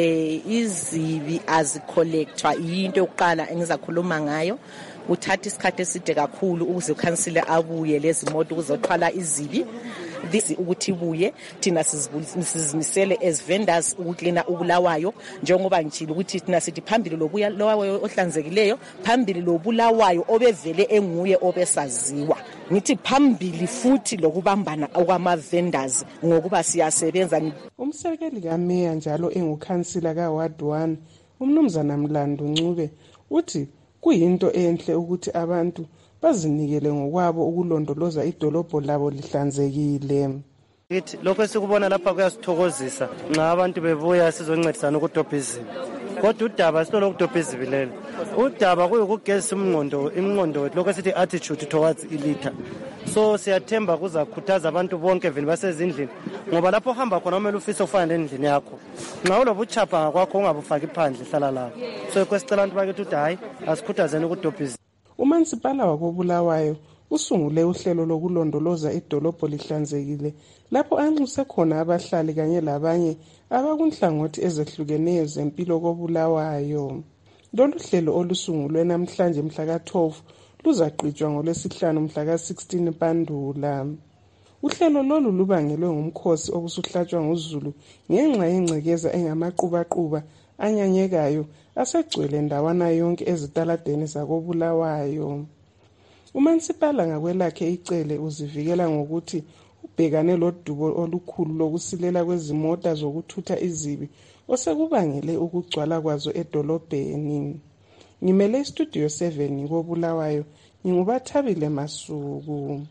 Izibi azikholekthwa yinto yokuqala engizakhuluma ngayo. Uthatha isikhathi eside kakhulu ukuze ukhansile abuye lezi moto ukuzothwala izibi. This ukuthi ibuye thina sizimisele as vendors ukuklina uBulawayo, njengoba ngitshilo ukuthi thina sithi phambili loBulawayo ohlanzekileyo, phambili loBulawayo obevele enguye obesaziwa. Ngithi phambili futhi lokubambana okwama vendors ngokuba siyasebenza. Umsekeli kaMeya njalo engukhansila kaWard 1 umnumzana Mlando Ncube uthi kuyinto enhle ukuthi abantu bazinikele ngokwabo ukulondoloza idolobho labo lihlanzekile. Lokho esikubona lapha kuyasithokozisa nxa abantu bebuya sizoncedisana ukudobha izibi. Kodwa udaba silolokudobha izibi lelo. udaba kuyukugezisa imngqondo lokho esithi attitude towards ilitha. So siyathemba kuzakhuthaza abantu bonke veni basezindlini ngoba lapho hamba khona kumele ufise ufana nendlini yakho. Nxa ulobuchapha ngakwakho ungabufaki phandle hlala lapho. So kwesicela abantu bakithi ukuthi hayi asikhuthazeni ukudobhiza. uMansipala wakoBulawayo usungule uhlelo lokulondoloza idolobho lihlanzekile lapho anxuse khona abahlali kanye labanye abakunhlangothi ezehlukeneyo zempilo koBulawayo. Lolu hlelo olusungulwe namhlanje mhla ka-12 luzaqhutshwa ngoLwesihlanu mhla ka-16 Bandula. Uhlelo lolu lubangelwe ngumkhosi obusuhlatshwa nguZulu ngenxa yengcekeza engamaqhubaquba anyanyekayo asegcwele ndawana yonke ezitaladeni zakoBulawayo. uMansipala ngakwelakhe icele uzivikela ngokuthi ubhekane lodubo olukhulu lokusilela kwezimota zokuthutha izibi osekubangele ukugcwala kwazo edolobheni. Ngimele istudio 7 koBulawayo ngingubathabile Masuku.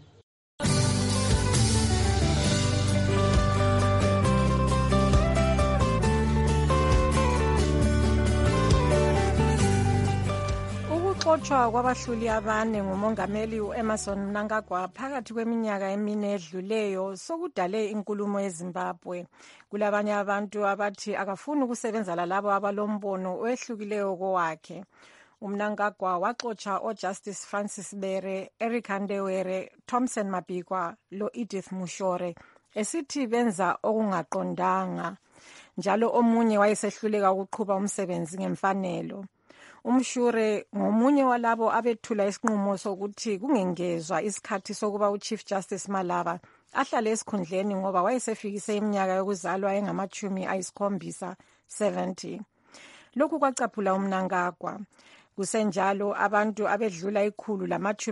Ukuxotshwa kwabahluli abane ngumongameli uEmmerson Mnangagwa phakathi kweminyaka emine edluleyo sokudale inkulumo eZimbabwe. Kulabanye abantu abathi akafuni ukusebenza lalabo abalombono ohlukileyo kowakhe. uMnangagwa waxotsha oJustice Francis Bere, Eric Handewere, Thompson Mabikwa lo-Edith Mushore esithi benza okungaqondanga. Njalo omunye wayesehluleka ukuqhuba umsebenzi ngemfanelo. Umshure ngomunye walabo abethula isinqumo sokuthi kungengezwa isikhathi sokuba uChief Justice Malaba ahlale esikhundleni ngoba wayesefikise iminyaka yokuzalwa engama-70. Lokhu kwacaphula uMnangagwa. Kusenjalo abantu abedlula ikhulu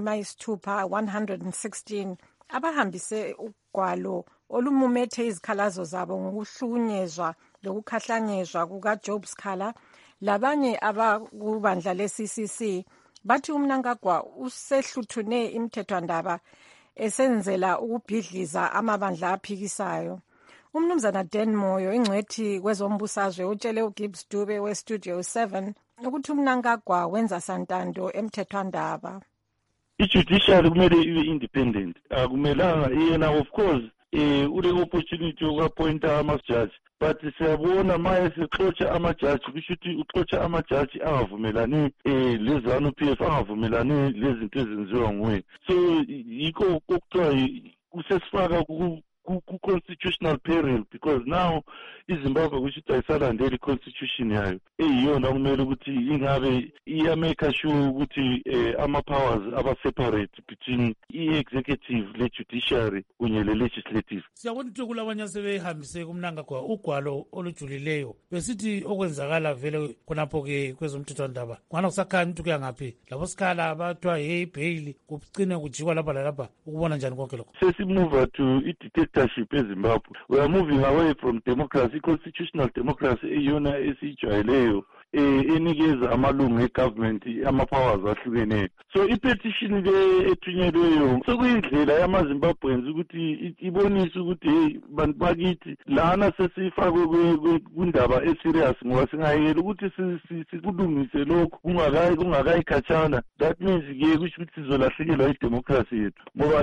lama-116 abahambise ugwalo olumumethe izikhalazo zabo ngokuhlukunyezwa lokukhahlanyezwa kukaJob Scala labanye abakubandla le-CCC bathi uMnangagwa usehluthune imithethwandaba esenzela ukubhidliza amabandla aphikisayo. Umnumzana Dan Moyo ingcwethi kwezombusazwe utshele uGibbs Dube weStudio 7 ukuthi uMnangagwa wenza santando emthethwandaba. I-judiciary kumele ibe independent. Akumelanga yena of course ule opportunity yokuappointa ama-judge but siyabona maye sixotsha ama-judge kusho ukuthi uxotsha ama-judge angavumelani le-ZANU-PF angavumelani lezinto ezenziwa nguye. So yikho okuthiwa usesifaka ku-constitutional peril because now iZimbabwe kusho ukuthi ayisalandeli i-constitution yayo eyiyona kumele ukuthi ingabe iyamake sure ukuthi ama-powers aba-separate between i-executive le-judiciary kunye le-legislative. Siyabona ukuthi kulabanye asebehambise kuMnangagwa ugwalo olujulileyo besithi okwenzakala vele khonapho-ke kwezomthethwandaba kungana kusakhanya ukuthi kuyangaphi labo sikhala bathiwa bheyili kucine kujikwa lapha lalapha ukubona njani konke lokho. Sesimove to i-dictatorship eZimbabwe. We are moving away from democracy, constitutional democracy eyona esijwayeleyo enikeza amalungu e-government ama-powers ahlukeneyo. So i-petition le ethunyelweyo sokuyindlela yama-Zimbabweans ukuthi ibonise ukuthi hey bantu bakithi lana sesifakwe kundaba eserious ngoba singayekela ukuthi sikulungise lokhu kungakayikhatshana. That means ke kusho ukuthi sizolahlekelwa idemocracy yethu ngoba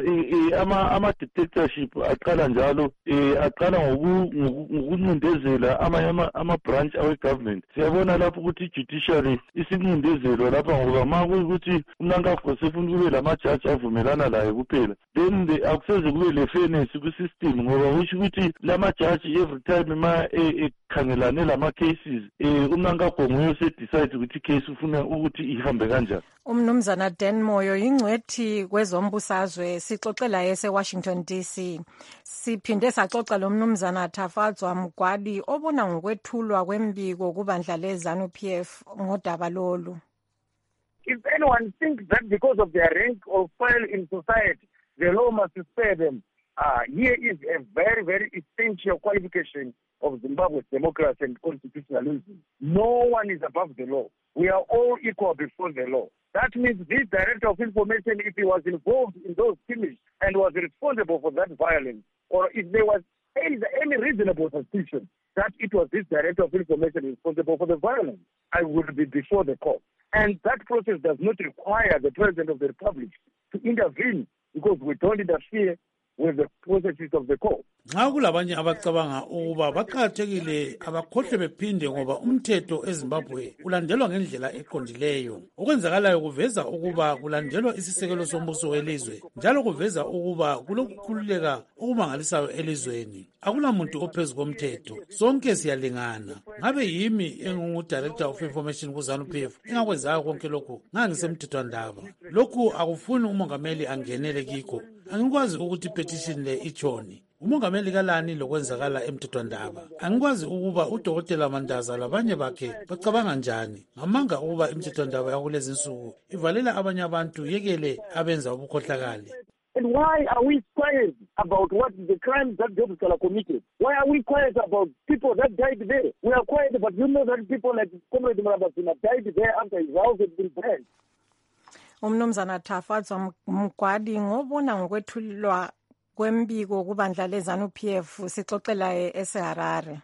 ama-dictatorship aqala njalo aqala ngokuncindezela ama-branch awe-government. Siyabona lapho ukuthi i-judiciary isincindezelwa lapha ngoba ma kuyukuthi uMnangagwa sefuna kube lama-judge avumelana laye kuphela then akuseze kube le-fairness kwi-system ngoba kusho ukuthi lama-judge every time ma ekhangelane lama-cases uMnangagwa nguye osedecide ukuthi i-case ufuna ukuthi ihambe kanjani. Umnumzana Dan Moyo ingcwethi kwezombusazwe sixoxela eseWashington DC. Siphinde saxoxa lo mnumzana Thafadzwa Mugwadi obona ngokwethulwa kwembiko kubandla le-ZANU-PF ngodaba lolu. If anyone thinks that because of their rank or file in society the law must spare them, here is a very, very essential qualification of Zimbabwe's democracy and constitutionalism. No one is above the law. We are all equal before the law. That means this Director of Information, if he was involved in those killings and was responsible for that violence, or if there was any reasonable suspicion that it was this Director of Information responsible for the violence, I would be before the court. And that process does not require the President of the Republic to intervene because we don't interfere with the processes of the court. Nxa kulabanye abacabanga ukuba baqakathekile abakhohle bephinde ngoba umthetho eZimbabwe ulandelwa ngendlela eqondileyo. Okwenzakalayo kuveza ukuba kulandelwa isisekelo sombuso welizwe njalo kuveza ukuba kulokukhululeka okumangalisayo elizweni. Akulamuntu ophezu komthetho. Sonke siyalingana. Ngabe yimi engu-Director of Information ku-ZANU-PF engakwenzayo konke lokhu ngangisemthethwandaba. Lokhu akufuni umongameli angenele kikho. Angikwazi ukuthi petition le ichoni. Umongameli kalani lokwenzakala emthethwandaba. Angikwazi ukuba uDokotela Mandaza labanye bakhe bacabanga njani. Ngamanga ukuba imthethwandaba yakulezi insuku ivalela abanye abantu yekele abenza ubukhohlakali. And why are we quiet about what the crimes that Job Scala committed? Why are we quiet about people that died there? We are quiet, but you know that people like Comrade Marabasina died there after his house had been burned. Umnumzana Tafadzwa Mgwadi ngobona ngokwethulwa kwembiko kubandla leZANU-PF sixoxela eSeharare.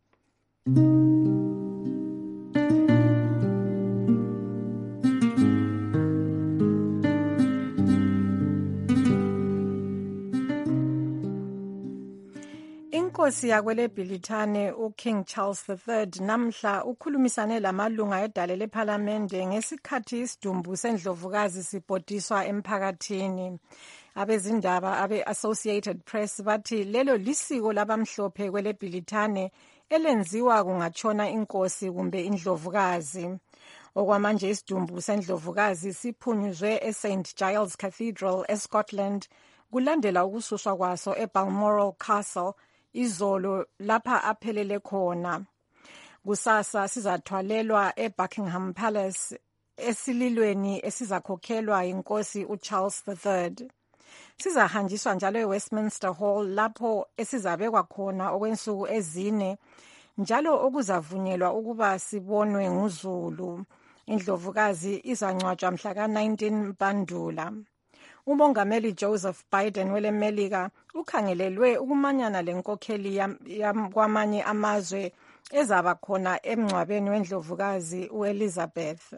Inkosi yakwele Bhilithane uKing Charles III namhla ukhulumisane lamalunga edale lePhalamende ngesikhathi isidumbu sendlovukazi sibhodiswa emphakathini. Abezindaba abe-Associated Press bathi lelo lisiko labamhlophe kwele Bhilithane elenziwa kungatshona inkosi kumbe indlovukazi. Okwamanje isidumbu sendlovukazi siphunyuzwe eSt Giles Cathedral eScotland kulandela ukususwa kwaso eBalmoral Castle izolo lapha aphelele khona. Kusasa sizathwalelwa eBuckingham Palace esililweni esizakhokhelwa inkosi uCharles III. Sizahanjiswa njalo eWestminster Hall lapho esizabekwa khona okwensuku ezine njalo okuzavunyelwa ukuba sibonwe nguzulu. Indlovukazi izangcwatshwa mhla ka-19 Mpandula. Umongameli Joseph Biden weleMelika ukhangelelwe ukumanyana lenkokheli kwamanye amazwe ezaba khona emngcwabeni wendlovukazi uElizabeth.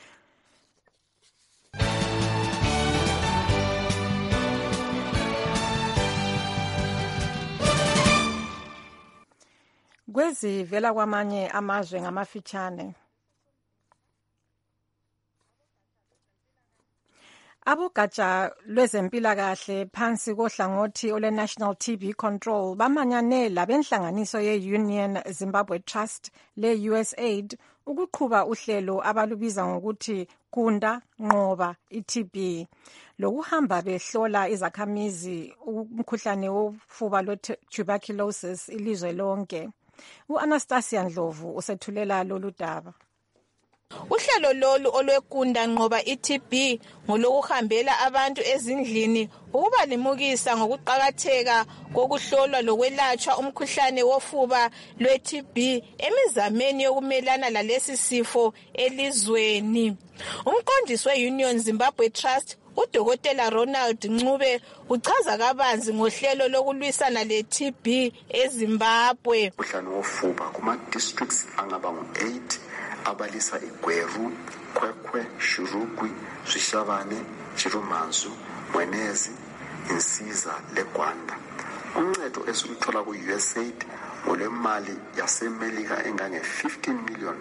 Kwezivela kwamanye amazwe ngamafitshane. Abogatsha lwezempilakahle phansi kohlangothi ole-National TB Control bamanyane labenhlanganiso ye-Union Zimbabwe Trust le-USAID ukuqhuba uhlelo abalubiza ngokuthi Kunda Nqoba i-TB. Lokuhamba behlola izakhamizi umkhuhlane wofuba lwe-tuberculosis ilizwe lonke. U-Anastasia Ndlovu usethulela lolu daba. Uhlelo lolu olwekunda nqoba iTB ngolokuhambela abantu ezindlini ukuba limukisa ngokuqhakatheka kokuhlolwa lokwelatshwa umkhuhlane wofuba lweTB emizameni yokumelana lalesi sifo elizweni. Umqondisi we-Union Zimbabwe Trust uDokotela Ronald Ncube uchaza kabanzi ngohlelo lokulwisana leTB eZimbabwe. Umkhuhlane wofuba kuma districts angaba ngu-8 abalisa iGweru, Kwekwe, Shurugwi, Zvishavane, Chirumanzu, Mwenezi, Insiza leGwanda. Uncedo esiluthola ku-USAID ngolwemali yaseMelika engange-$15 million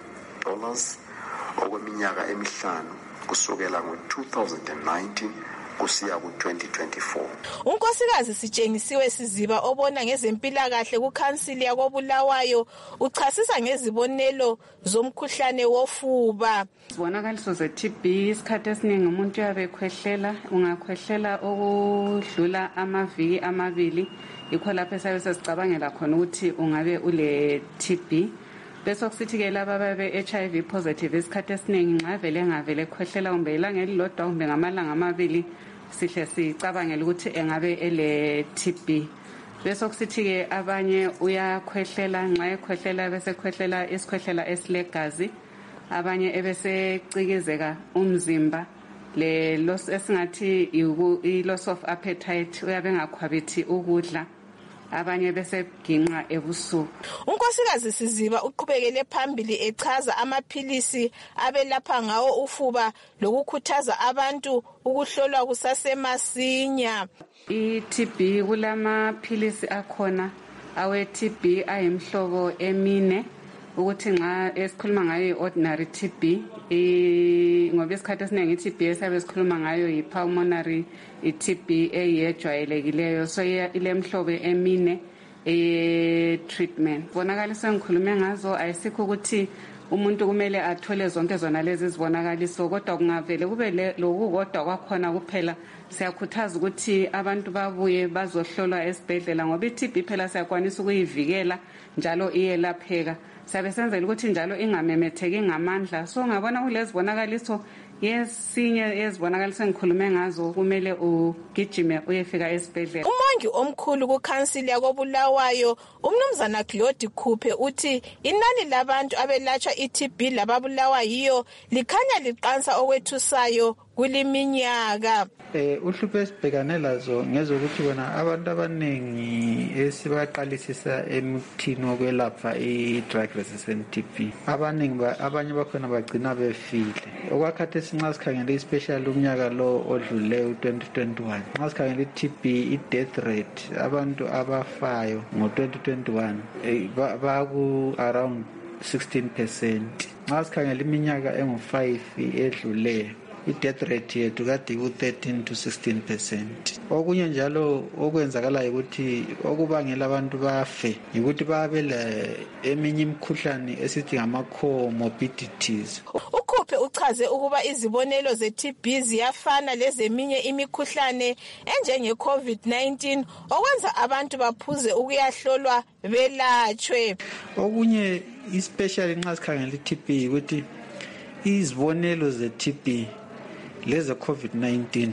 okweminyaka emihlanu kusukela ngo-2019 kusiya ku-2024. Unkosikazi Sitshengisiwe Siziba obona ngezempilakahle kukhansili yakoBulawayo uchasisa ngezibonelo zomkhuhlane wofuba. Izibonakaliso ze-TB isikhathi esiningi umuntu uyabe ekhwehlela, ungakhwehlela okudlula amaviki amabili, yikho lapho esabe sesicabangela khona ukuthi ungabe ule-TB. Bese kusithi-ke laba ababe-HIV positive isikhathi esiningi nxa vele engavele ekhwehlela kumbe ilanga elilodwa kumbe ngamalanga amabili sihle sicabangela ukuthi engabe ele-TB. Bese kusithi-ke abanye uyakhwehlela, nxa ekhwehlela bese khwehlela isikhwehlela esilegazi, abanye ebesecikizeka umzimba, le loss esingathi i-loss of appetite, uyabe engakhwabithi ukudla. abanye beseginqa ebusuku. Unkosikazi Siziba uqhubekele phambili echaza amaphilisi abelapha ngawo ufuba lokukhuthaza abantu ukuhlolwa kusasemasinya. I-TB kulamaphilisi akhona awe-TB ayimhlobo emine ukuthi nxa esikhuluma ngayo i-ordinary TB ngoba isikhathi esiningi i-TB esabe sikhuluma ngayo yi-pulmonary i-TB eyejwayelekileyo so ile mhlobo emine treatment. Bonakaliso engikhulume ngazo ayisikho ukuthi umuntu kumele athole zonke zona lezi zibonakaliso kodwa kungavele kube lokukodwa kwakhona kuphela. Siyakhuthaza ukuthi abantu babuye bazohlolwa esibhedlela ngoba i-TB phela siyakwanisa ukuyivikela njalo iyelapheka. Sabe senzela ukuthi njalo ingamemetheki ngamandla. So ngabona kulezi bonakaliso yesinye yezibonakaliso engikhulume ngazo kumele ugijime uyefika esibhedlela. Umongi omkhulu kuKhansili yakoBulawayo uMnumzana Claude Khuphe uthi inani labantu abelatshwa i-TB lababulawa yiyo likhanya liqansa okwethusayo kuliminyaka. Uhlupho esibhekane lazo ngezokuthi bona abantu abaningi esibaqalisisa emuthini wokwelapha i-drug resistant TB abanye bakhona bagcina befile. Okwakhathi nxa sikhangele especially umnyaka lo odluleyo 2021 nxa sikhangele i-TB i-death rate abantu abafayo ngo-2021 baku around 16%. Nxa sikhangele iminyaka engu-5 edluleyo i-death rate yethu kade ku-13 to 16%. Okunye njalo okwenzakalayo ukuthi okubangela abantu bafe yikuthi babela eminye imikhuhlane esithi ngama-comorbidities. Ukhuphe uchaze ukuba izibonelo ze-TB ziyafana lezeminye imikhuhlane enjenge-COVID-19 okwenza abantu baphuze ukuyahlolwa belatshwe. Okunye especially nxa sikhangela i-TB ukuthi izibonelo ze-TB leze COVID-19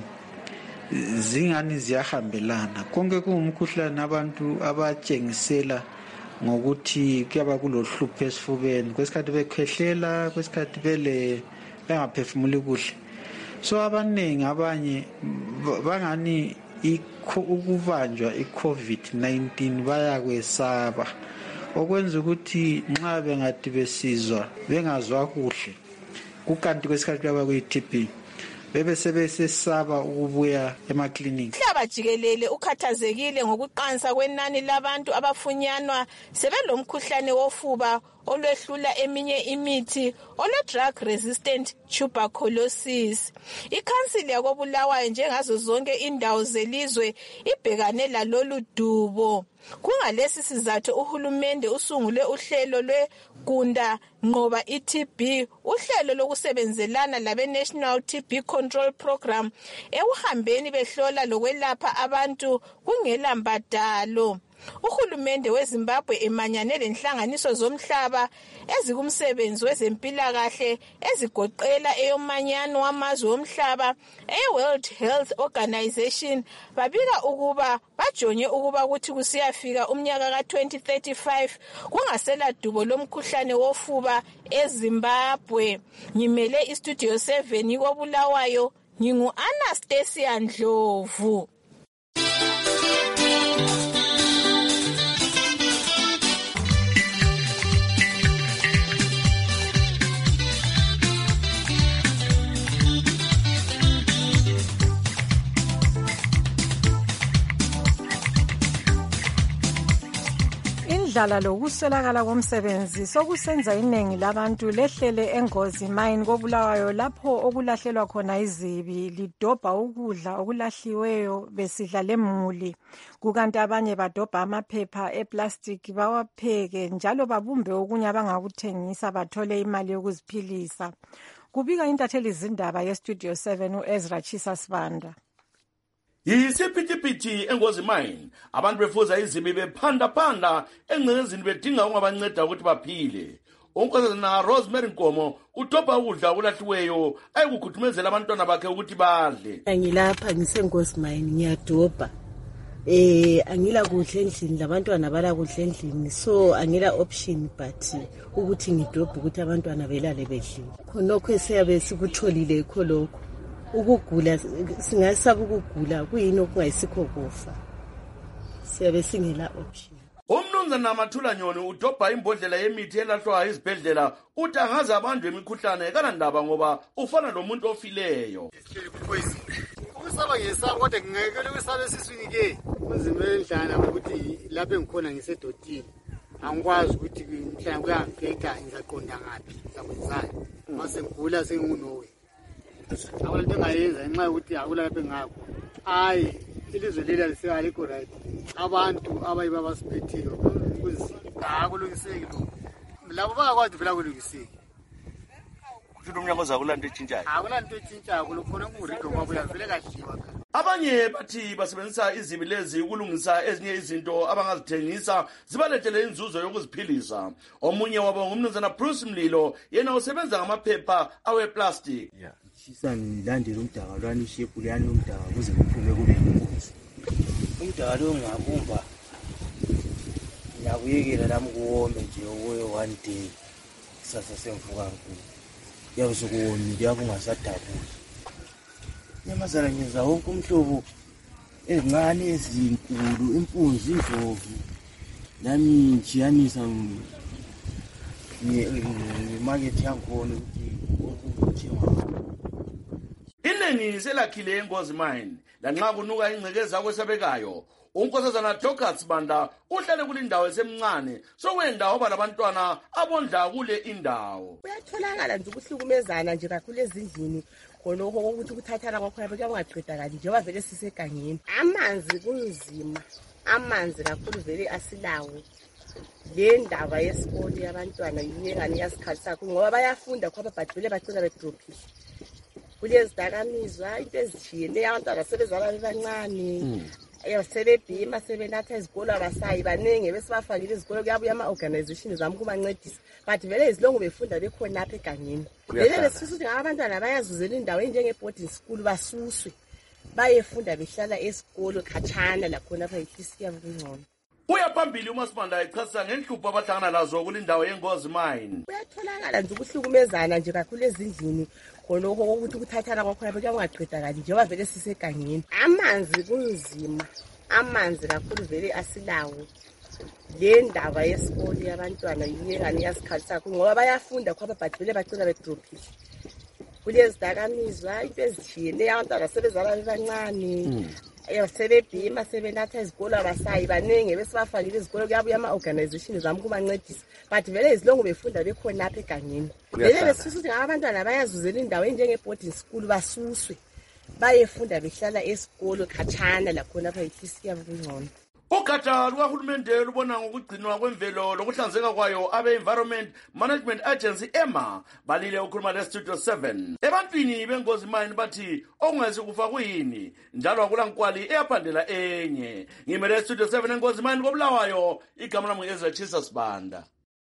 zingani ziyahambelana. Konke kuwumkhuhlane abantu abatshengisela ngokuthi kuyaba kulohlupho esifubeni, kwesikhathi bekhwehlela, kwesikhathi bengaphefumuli kuhle. So abaningi abanye bangani ukubanjwa i-COVID-19 bayakwesaba okwenza ukuthi nxa bengathi besizwa bengazwa kuhle kukanti kwesikhathi kuyaba kuyi-TB bebe sebesesaba ukubuya emaklinikhi. Umhlaba jikelele ukhathazekile ngokuqansa kwenani labantu abafunyanwa sebelomkhuhlane wofuba olwehlula eminye imithi olwe-drug resistant tuberculosis. Ikhansili yakoBulawayo njengazo zonke indawo zelizwe ibhekane lalolu dubo. Kungalesi sizathu uhulumende usungule uhlelo lwegunda nqoba i-TB, uhlelo lokusebenzelana labe-National TB Control Program ekuhambeni behlola lokwelapha abantu kungela mbadalo. Uhulumende weZimbabwe emanyane lenhlanganiso zomhlaba ezikumsebenzi wezempilakahle ezigoqela eyomanyano wamazwe omhlaba e-World Health Organization babika ukuba bajonye ukuba ukuthi kusiyafika umnyaka ka-2035 kungasela dubo lomkhuhlane wofuba eZimbabwe. Ngimele iStudio 7 koBulawayo, ngingu-Anastasia Ndlovu. Ukudlala lokuswelakala komsebenzi sokusenza iningi labantu lehlele engozi mine koBulawayo lapho okulahlelwa khona izibi lidobha ukudla okulahliweyo besidla lemuli, kukanti abanye badobha amaphepha eplastic bawapheke njalo babumbe okunye abangakuthengisa bathole imali yokuziphilisa. Kubika intatheli zindaba yeStudio 7 uEzra Chisa Sibanda. Yisiphithiphithi engozi mine abantu befuza izibi bephanda engcezini bedinga ungabanceda ukuthi baphile. Unkosazana Rosemary Nkomo udobha ukudla okulahliweyo ayikukhudumezela abantwana bakhe ukuthi badle. Ngilapha ngisengozi mine ngiyadobha. Angila kudla endlini labantwana bala kudla endlini, so angila option but ukuthi ngidobhe ukuthi abantwana belale bedlile. Khonokho esiyabe sikutholile khonokho. Ukugula singasaba ukugula kuyini okungayisikho kufa. siyabe singela option. Umnumzana Mathula Nyoni udobha imbodlela yemithi elahlwa izibhedlela uthi angaze abanjwe imikhuhlane kanandaba ngoba ufana nomuntu ofileyo. Ukusaba ngesaba kodwa ngingekele ukusaba esiswini ke kunzima endlana ukuthi lapho engikhona ngisedotini angikwazi ukuthi mhlawumbe kuyangifeka ngizaqonda ngaphi ngizakwenzani mase ngigula sengunowe akulento engayenza ngenxa yokuthi akulapho engakho hayi ilizwe leli lisehaliko right abantu abayiba basiphethiyo akulungiseki lo labo bayakwazi vela kulungiseki kuthi umnyango zakulanto etshintshayo akulanto etshintshayo kulokhona kungurigo kwabo yavele kadliwa. Abanye bathi basebenzisa izibi lezi ukulungisa ezinye izinto abangazithengisa zibalethele inzuzo yokuziphilisa. Omunye wabo ngumnumzana Bruce Mlilo yena usebenza ngamaphepha aweplastic. Shisa ngilandela umdaka lwani ishepu liyani umdaka kuze kuphume kube inkunzi. Umdaka lo ngabumba ngiyakuyekela lami kuwome nje owe one day sasa semvuka nkulu. Yakuzokuwona yakungasadabula. Nyamazana nyenza wonke umhlobo ezincane ezinkulu impunzi indlovu nami ngijiyanisa ngemarket yankhona ukuthi iningi selakhile eNgozi Mine lanxa kunuka ingcekeza kwesabekayo. Unkosazana Dorcas Banda uhlale kulindawo esemncane sokwendawo balabantwana abondla kule indawo. Uyatholakala nje ukuhlukumezana nje kakhulu ezindlini khona ukuthi ukuthathana kwakho lapho kuyaqedakala njengoba vele sisegangeni. Amanzi kunzima, amanzi kakhulu vele asilawo. Le ndaba yesikole yabantwana yingane yasikhatha ngoba bayafunda khona babhadule bacela bedrophile. Kulezidakamizwa into ezithiyene abantwana sebezala bebancane. Sebebhima sebenatha izikolo abasayi baningi besibafakile izikolo kuyabuya ama-organization zami kubancedisa but vele izilongo befunda bekhona apha egangeni vele besifisa ukuthi abantwana bayazuzela indawo enjenge-boarding school basuswe bayefunda behlala esikolo khatshana lakhona apha ihlisi yabo kungcono. Uya phambili uMasibanda echasisa ngenhlupho abahlangana lazo kulindawo yeNgozi Mine. Uyatholakala nje ukuhlukumezana nje kakhulu ezindlini khona ukuthi ukuthathana kwakho lapho kuyaqedakala njengoba vele sisegangeni. Amanzi kunzima, amanzi kakhulu vele asilawo. Le ndaba yesikole yabantwana yingane yasikhatha ngoba bayafunda khona babhadule bacela bedrophile. Kulezidakamizwa into ezithiyene abantwana sebezala bebancane. Sebebhima sebenatha izikolo abasayi baningi besibafakile izikolo kuyabuya ama-organization zami kubancedisa but vele izilongo befunda bekhona apha egangeni vele besifisa ukuthi abantwana bayazuzela indawo enjenge-boarding school basuswe bayefunda behlala esikolo khatshana lakhona apha ihlisi yabo kungcono. Ugatsha lukahulumende lubona ngokugcinwa kwemvelo lokuhlanzeka kwayo abe-Environment Management Agency EMA balile ukhuluma le-Studio 7. Ebantwini beNgozi Mine bathi okungezi kufa kuyini njalo akulankwali eyaphandela enye. Ngimele le-Studio 7 eNgozi Mine koBulawayo, igama lami ngu-Ezra Chisa Sibanda.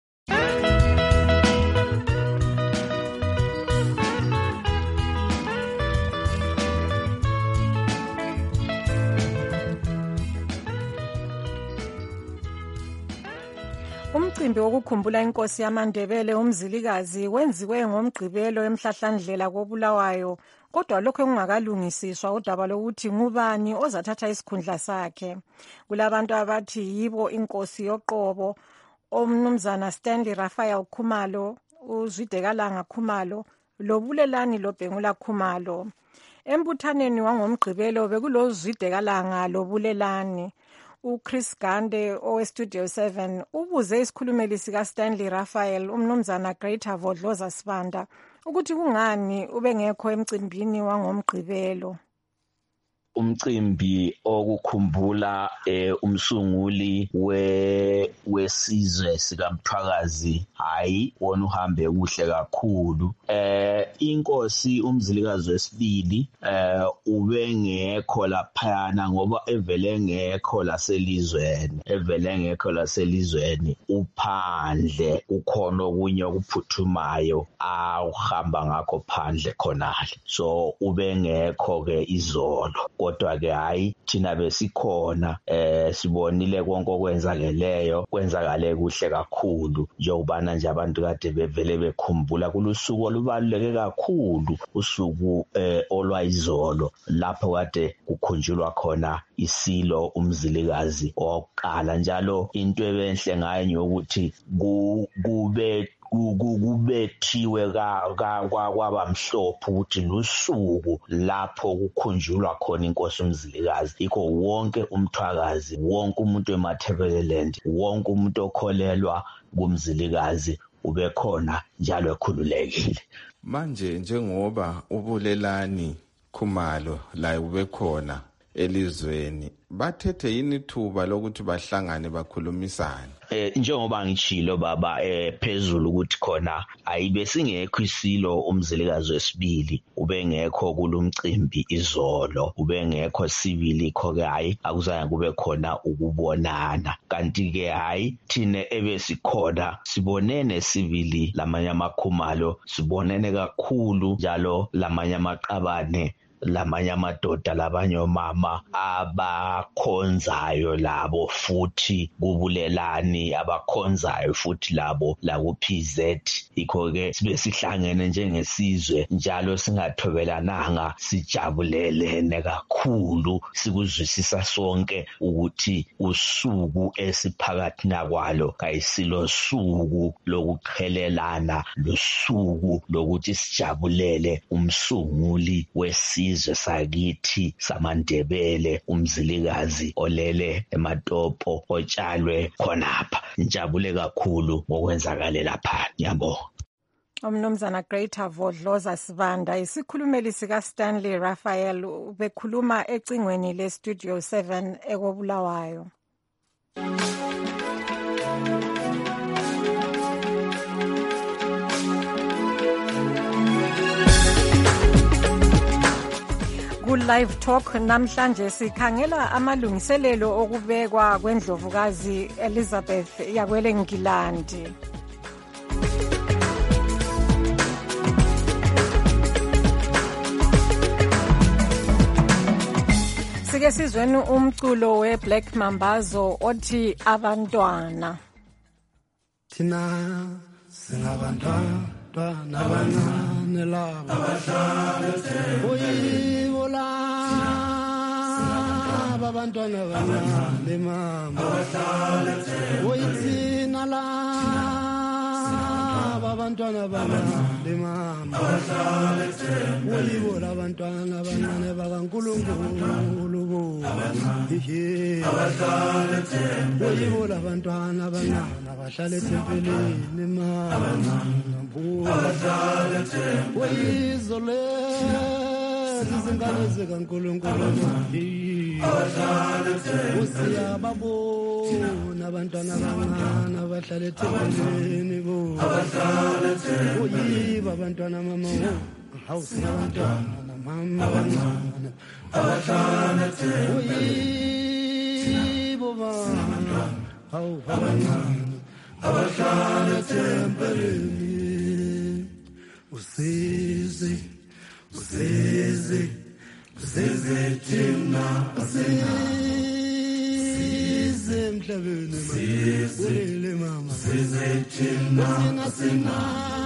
Umcimbi wokukhumbula inkosi yamaNdebele uMzilikazi wenziwe ngoMgqibelo emhlahlandlela koBulawayo kodwa lokho kungakalungisiswa udaba lokuthi ngubani ozathatha isikhundla sakhe. Kulabantu abathi yibo inkosi yoqobo omnumzana Stanley Raphael Khumalo, uZwidekalanga Khumalo loBulelani loBhengula Khumalo. Embuthaneni wangomgqibelo bekulozwidekalanga loBulelani. uChris Gande oweStudio 7 ubuze isikhulumeli sikaStanley Raphael umnumzana Greater Vodloza Sibanda ukuthi kungani ubengekho emcimbini wangomgqibelo. Umcimbi okukhumbula umsunguli wesizwe sikaMthwakazi hayi wona uhambe kuhle kakhulu. Inkosi uMzilikazi wesibili ubengekho laphana ngoba evele ngekho laselizweni uphandle ukhona okunye okuphuthumayo ahamba ngakho phandle khonale so ubengekho ke izolo. kodwa ke hayi thina besikhona sibonile konke okwenzakeleyo kwenzakale kuhle kakhulu njengobana nje abantu kade bevele bekhumbula kulusuku olubaluleke kakhulu usuku olwayizolo lapho kade kukhunjulwa khona isilo umzilikazi oqala njalo into ebenhle ngayo ukuthi kubethiwe kwabamhlophe ukuthi lusuku lapho kukhunjulwa khona inkosi umzilikazi ikho wonke umthwakazi wonke umuntu eMatabeleland wonke umuntu okholelwa kumzilikazi ube khona njalo ekhululekile. Manje njengoba ubulelani Khumalo la ube khona elizweni bathethe yini thuba lokuthi bahlangane bakhulumisane? Njengoba ngichilo baba phezulu ukuthi khona ayibe singekho isilo umzilikazi wesibili ubengekho kulumcimbi izolo ubengekho sibili kho ke hayi akuzange kube khona ukubonana kanti ke hayi thine ebesikhona sibonene sibili lamanye amakhumalo sibonene kakhulu njalo lamanye amaqabane lamanye amadoda labanye omama abakhonzayo labo futhi kubulelani abakhonzayo futhi labo la ku PZ ikho ke sibe sihlangene njengesizwe njalo singathobelananga sijabulelene kakhulu sikuzwisisa sonke ukuthi usuku esiphakathi nakwalo kayisilo suku lokuqhelelana lusuku lokuthi sijabulele umsunguli wesizwe sakithi samaNdebele umzilikazi olele eMatopo otshalwe khonapha njabule kakhulu ngokwenzakale lapha ngiyabonga. Umnumzana Greater Vodloza Sibanda isikhulumeli sika Stanley Raphael bekhuluma ecingweni le Studio 7 ekobulawayo. Live Talk namhlanje sikhangela amalungiselelo okubekwa kwendlovukazi Elizabeth yakwele Ngilandi. Sike sizweni umculo weBlack Mambazo othi abantwana. Thina singabantwana abancane laba oyibola abantwana abancane mama oyithina laba abantwana abancane mama oyibola abantwana abancane bakaNkulunkulu oyibola abantwana abancane abahlala ethempelini mama Wayizole izingane zikaNkulunkulu usiyababona abantwana abancane abahlala ethempelini bo uyiba abantwana mama awusiyabantwana mama abancane abahlala uyibo bana awu abancane abahlala ethempelini Usizi thina usizi emhlabeni ulele mama thina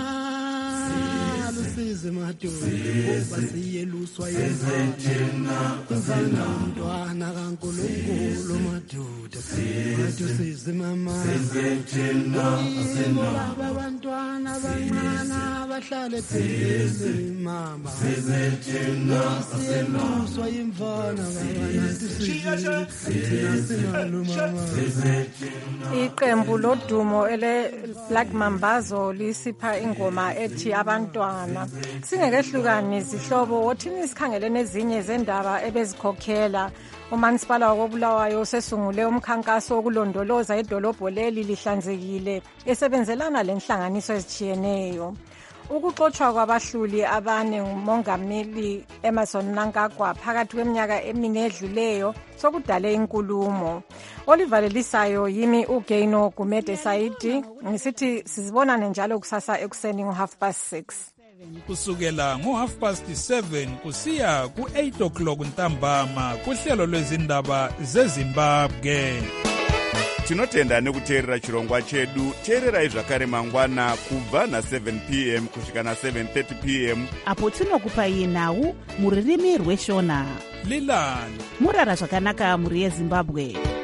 usizi madoda basiyeluswa yezithina umntwana kaNkulunkulu madoda usizi mama thina abantwana abancane abahlala ethempelini mama siyeluswa imfana Iqembu lodumo ele Black Mambazo lisipha ingoma ethi abantwana singekehlukani zihlobo wothini isikhangele nezinye zendaba ebezikhokhela uManisipala wakobulawayo sesungule umkhankaso wokulondoloza idolobho leli lihlanzekile esebenzelana lenhlanganiso ezichiyeneyo ukuxoxwa kwabahluli abane ngumongameli Emmerson Mnangagwa phakathi kweminyaka emine edluleyo sokudale inkulumo olivalelisayo yimi uGeino Gumede Saidi ngisithi sizibonane njalo kusasa ekuseni ngo 6:30 kusukela ngo7:30 kusiya ku8 o'clock ntambama kuhlelo lwezindaba zeZimbabwe. Tinotenda nekuteerera chirongwa chedu. Teererai zvakare mangwana kubva na7 p.m. kusvika na7:30 p.m. apo tinokupai nhau mururimi rweshona. Lilani murara zvakanaka muri yeZimbabwe.